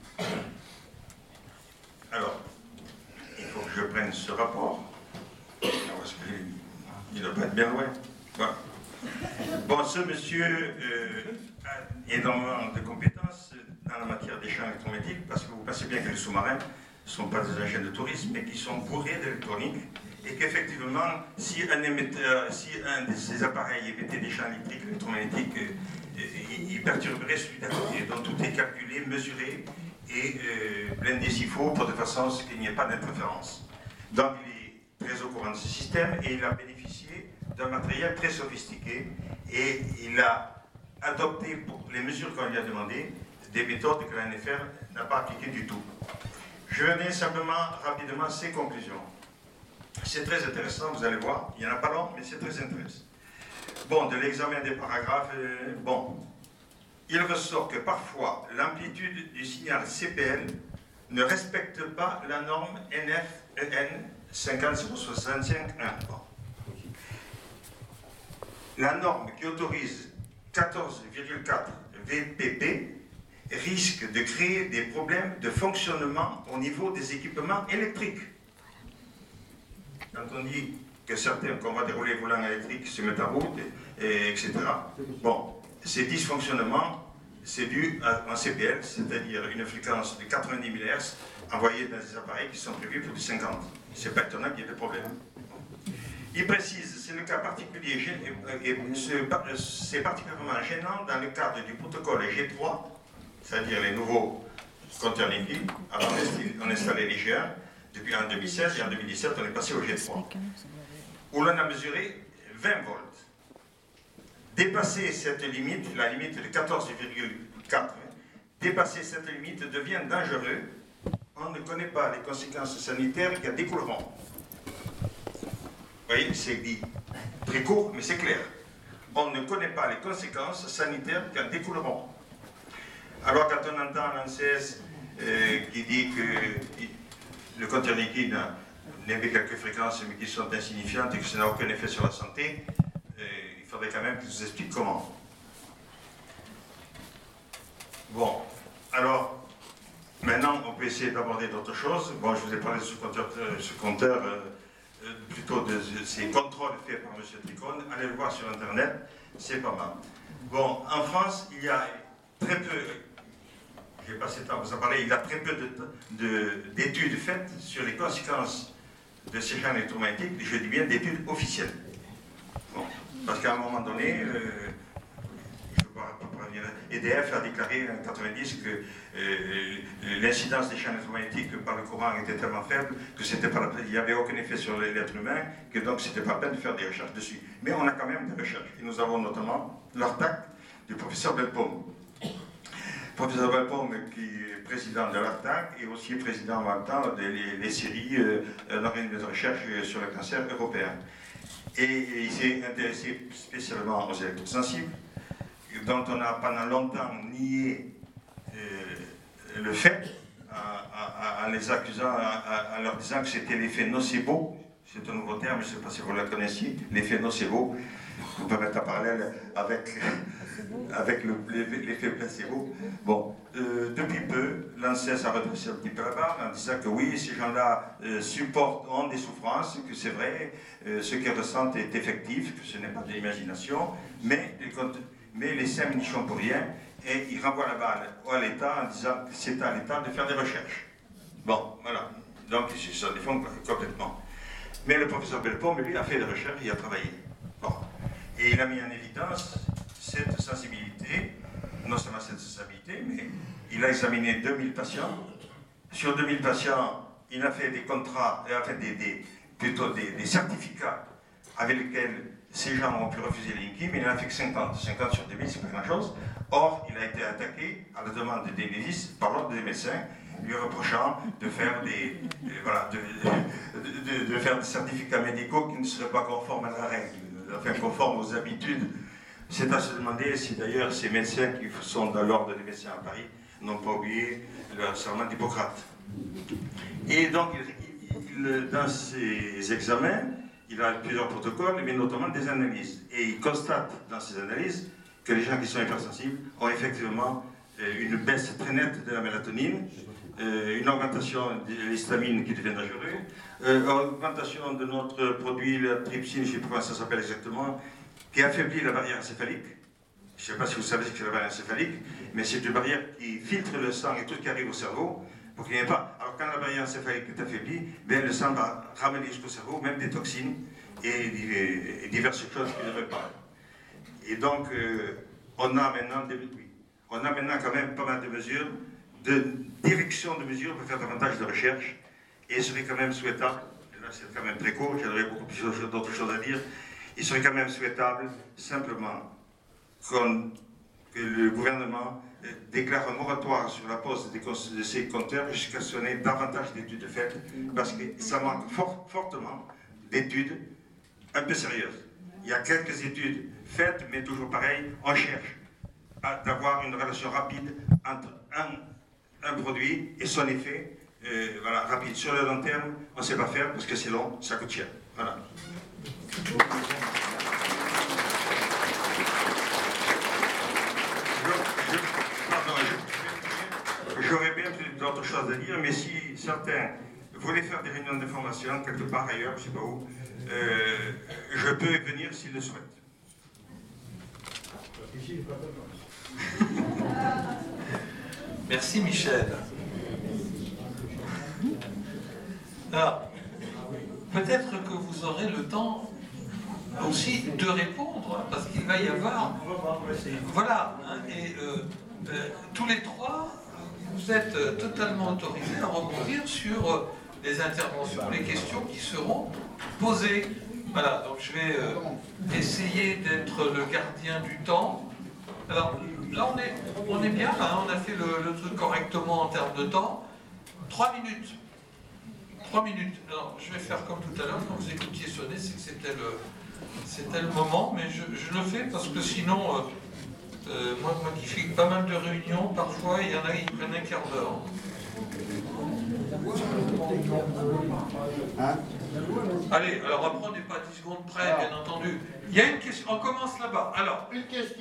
Alors, il faut que je prenne ce rapport. Parce qu'il ne doit pas être bien loin. Voilà. Bon, ce monsieur euh, a énormément de compétences dans la matière des champs électromagnétiques, parce que vous pensez bien que les sous-marins ne sont pas des engins de tourisme, mais qui sont bourrés d'électronique et qu'effectivement, si un émetteur, si un de ces appareils émettait des champs électriques, électromagnétiques, euh, il, il perturberait celui d'à côté. Donc tout est calculé, mesuré et euh, blindé s'il faut, pour de façon à ce qu'il n'y ait pas d'interférence. Donc il est très au courant de ce système et il a bénéficié d'un matériel très sophistiqué et il a adopté pour les mesures qu'on lui a demandées des méthodes que l'A N F R n'a pas appliquées du tout. Je vais donner simplement rapidement ses conclusions. C'est très intéressant, vous allez voir. Il n'y en a pas long, mais c'est très intéressant. Bon, de l'examen des paragraphes, euh, bon, il ressort que parfois l'amplitude du signal C P L ne respecte pas la norme N F E N cinq zéro six cinq un. Bon. La norme qui autorise quatorze virgule quatre V P P risque de créer des problèmes de fonctionnement au niveau des équipements électriques. Quand on dit que certains, qu'on va dérouler volants électriques, se mettent à route, et, et, et cetera. Bon, ces dysfonctionnements, c'est dû à un C P L, c'est-à-dire une fréquence de quatre-vingt-dix mille hertz envoyée dans des appareils qui sont prévus pour du cinquante. C'est pas étonnant qu'il y ait des problèmes. Il précise, c'est le cas particulier, et c'est particulièrement gênant dans le cadre du protocole G trois, c'est-à-dire les nouveaux compteurs liquides. Alors on installait les G un depuis en deux mille seize et en deux mille dix-sept on est passé au G trois, où l'on a mesuré vingt volts. Dépasser cette limite, la limite de quatorze virgule quatre, dépasser cette limite devient dangereux. On ne connaît pas les conséquences sanitaires qui en découleront. Vous voyez, c'est dit très court, mais c'est clair. On ne connaît pas les conséquences sanitaires qui en découleront. Alors quand on entend l'ANSES euh, qui dit que le compteur liquide n'émet quelques fréquences mais qui sont insignifiantes et que ça n'a aucun effet sur la santé, euh, il faudrait quand même qu'ils nous expliquent comment. Bon, alors, maintenant on peut essayer d'aborder d'autres choses. Bon, je vous ai parlé de ce compteur, ce compteur euh, plutôt de ces contrôles faits par M. Tricone. Allez le voir sur Internet, c'est pas mal. Bon, en France, il y a très peu... J'ai passé le temps à vous en parler, il y a très peu d'études de, de, faites sur les conséquences de ces champs électromagnétiques, je dis bien d'études officielles. Bon, parce qu'à un moment donné, euh, je peux pas, pas revenir, E D F a déclaré en quatre-vingt-dix que euh, l'incidence des champs électromagnétiques par le courant était tellement faible que c'était pas la peine, il n'y avait aucun effet sur l'être humain, que donc c'était pas la peine de faire des recherches dessus. Mais on a quand même des recherches, et nous avons notamment l'ARTAC du professeur Belpaume. Professeur Belpaume, qui est président de l'ARTAC et aussi président en même temps des séries euh, d'un organisme de recherche sur le cancer européen. Et, et il s'est intéressé spécialement aux électrosensibles, dont on a pendant longtemps nié euh, le fait, en les accusant, en leur disant que c'était l'effet nocebo. C'est un nouveau terme, je ne sais pas si vous la connaissiez, l'effet nocebo. On peut mettre en parallèle avec, avec l'effet placebo. Bon, euh, depuis peu, l'ANSES a redressé un petit peu la barre en disant que oui, ces gens-là euh, supportent, ont des souffrances, que c'est vrai, euh, ce qu'ils ressentent est effectif, que ce n'est pas de l'imagination, mais, mais les S E M n'y sont pour rien, et ils renvoient la balle à l'État en disant que c'est à l'État de faire des recherches. Bon, voilà. Donc, ils se défendent complètement. Mais le professeur Belpaume, lui, a fait des recherches, il a travaillé. Bon. Et il a mis en évidence cette sensibilité, non seulement cette sensibilité, mais il a examiné deux mille patients. Sur deux mille patients, il a fait des contrats, il a fait des, des, plutôt des, des certificats avec lesquels ces gens ont pu refuser les Linky, mais il n'en a fait que cinquante. cinquante sur deux mille, c'est pas grand-chose. Or, il a été attaqué à la demande des médecins, par l'ordre des médecins, lui reprochant de faire des, euh, voilà, de, de, de, de faire des certificats médicaux qui ne seraient pas conformes à la règle, enfin conformes aux habitudes. C'est à se demander si d'ailleurs ces médecins qui sont dans l'ordre des médecins à Paris n'ont pas oublié le serment d'Hippocrate. Et donc, il, il, dans ces examens, il a plusieurs protocoles, mais notamment des analyses. Et il constate dans ces analyses que les gens qui sont hypersensibles ont effectivement une baisse très nette de la mélatonine, Euh, une augmentation de l'histamine qui devient dangereuse, euh, augmentation de notre produit, la trypsine, je ne sais pas comment ça s'appelle exactement, qui affaiblit la barrière encéphalique. Je ne sais pas si vous savez ce que c'est la barrière encéphalique, mais c'est une barrière qui filtre le sang et tout ce qui arrive au cerveau pour qu'il n'y ait pas. Alors Alors, quand la barrière encéphalique est affaiblie, ben, le sang va ramener jusqu'au cerveau, même des toxines et, et diverses choses qui ne devraient pas. Et donc, euh, on a maintenant des, oui, on a maintenant quand même pas mal de mesures, de direction de mesures pour faire davantage de recherche. Et il serait quand même souhaitable, là c'est quand même très court, j'aurais beaucoup plus d'autres choses à dire, il serait quand même souhaitable simplement qu'on, que le gouvernement déclare un moratoire sur la pose de ces compteurs jusqu'à ce qu'on ait davantage d'études faites, parce que ça manque fort, fortement d'études un peu sérieuses. Il y a quelques études faites, mais toujours pareil, on cherche à d'avoir une relation rapide entre un, un produit et son effet, euh, voilà, rapide. Sur le long terme, on ne sait pas faire parce que c'est long, ça coûte cher. Voilà. J'aurais bien d'autres choses à dire, mais si certains voulaient faire des réunions d'information quelque part ailleurs, je ne sais pas où, euh, je peux y venir s'ils le souhaitent. Merci Michel. Alors, peut-être que vous aurez le temps aussi de répondre, hein, parce qu'il va y avoir... Voilà, hein, et euh, euh, tous les trois, vous êtes euh, totalement autorisés à rebondir sur euh, les interventions, les questions qui seront posées. Voilà, donc je vais euh, essayer d'être le gardien du temps. Alors, là, on est, on est bien, hein, on a fait le, le truc correctement en termes de temps. Trois minutes. Trois minutes. Alors, je vais faire comme tout à l'heure, quand vous écoutiez sonner, c'est que c'était le, c'était le moment, mais je, je le fais parce que sinon, euh, euh, moi, moi qui fais pas mal de réunions, parfois, il y en a qui prennent un quart d'heure. Hein? Allez, alors après, on n'est pas à dix secondes près, bien entendu. Il y a une question, on commence là-bas. Alors, une question.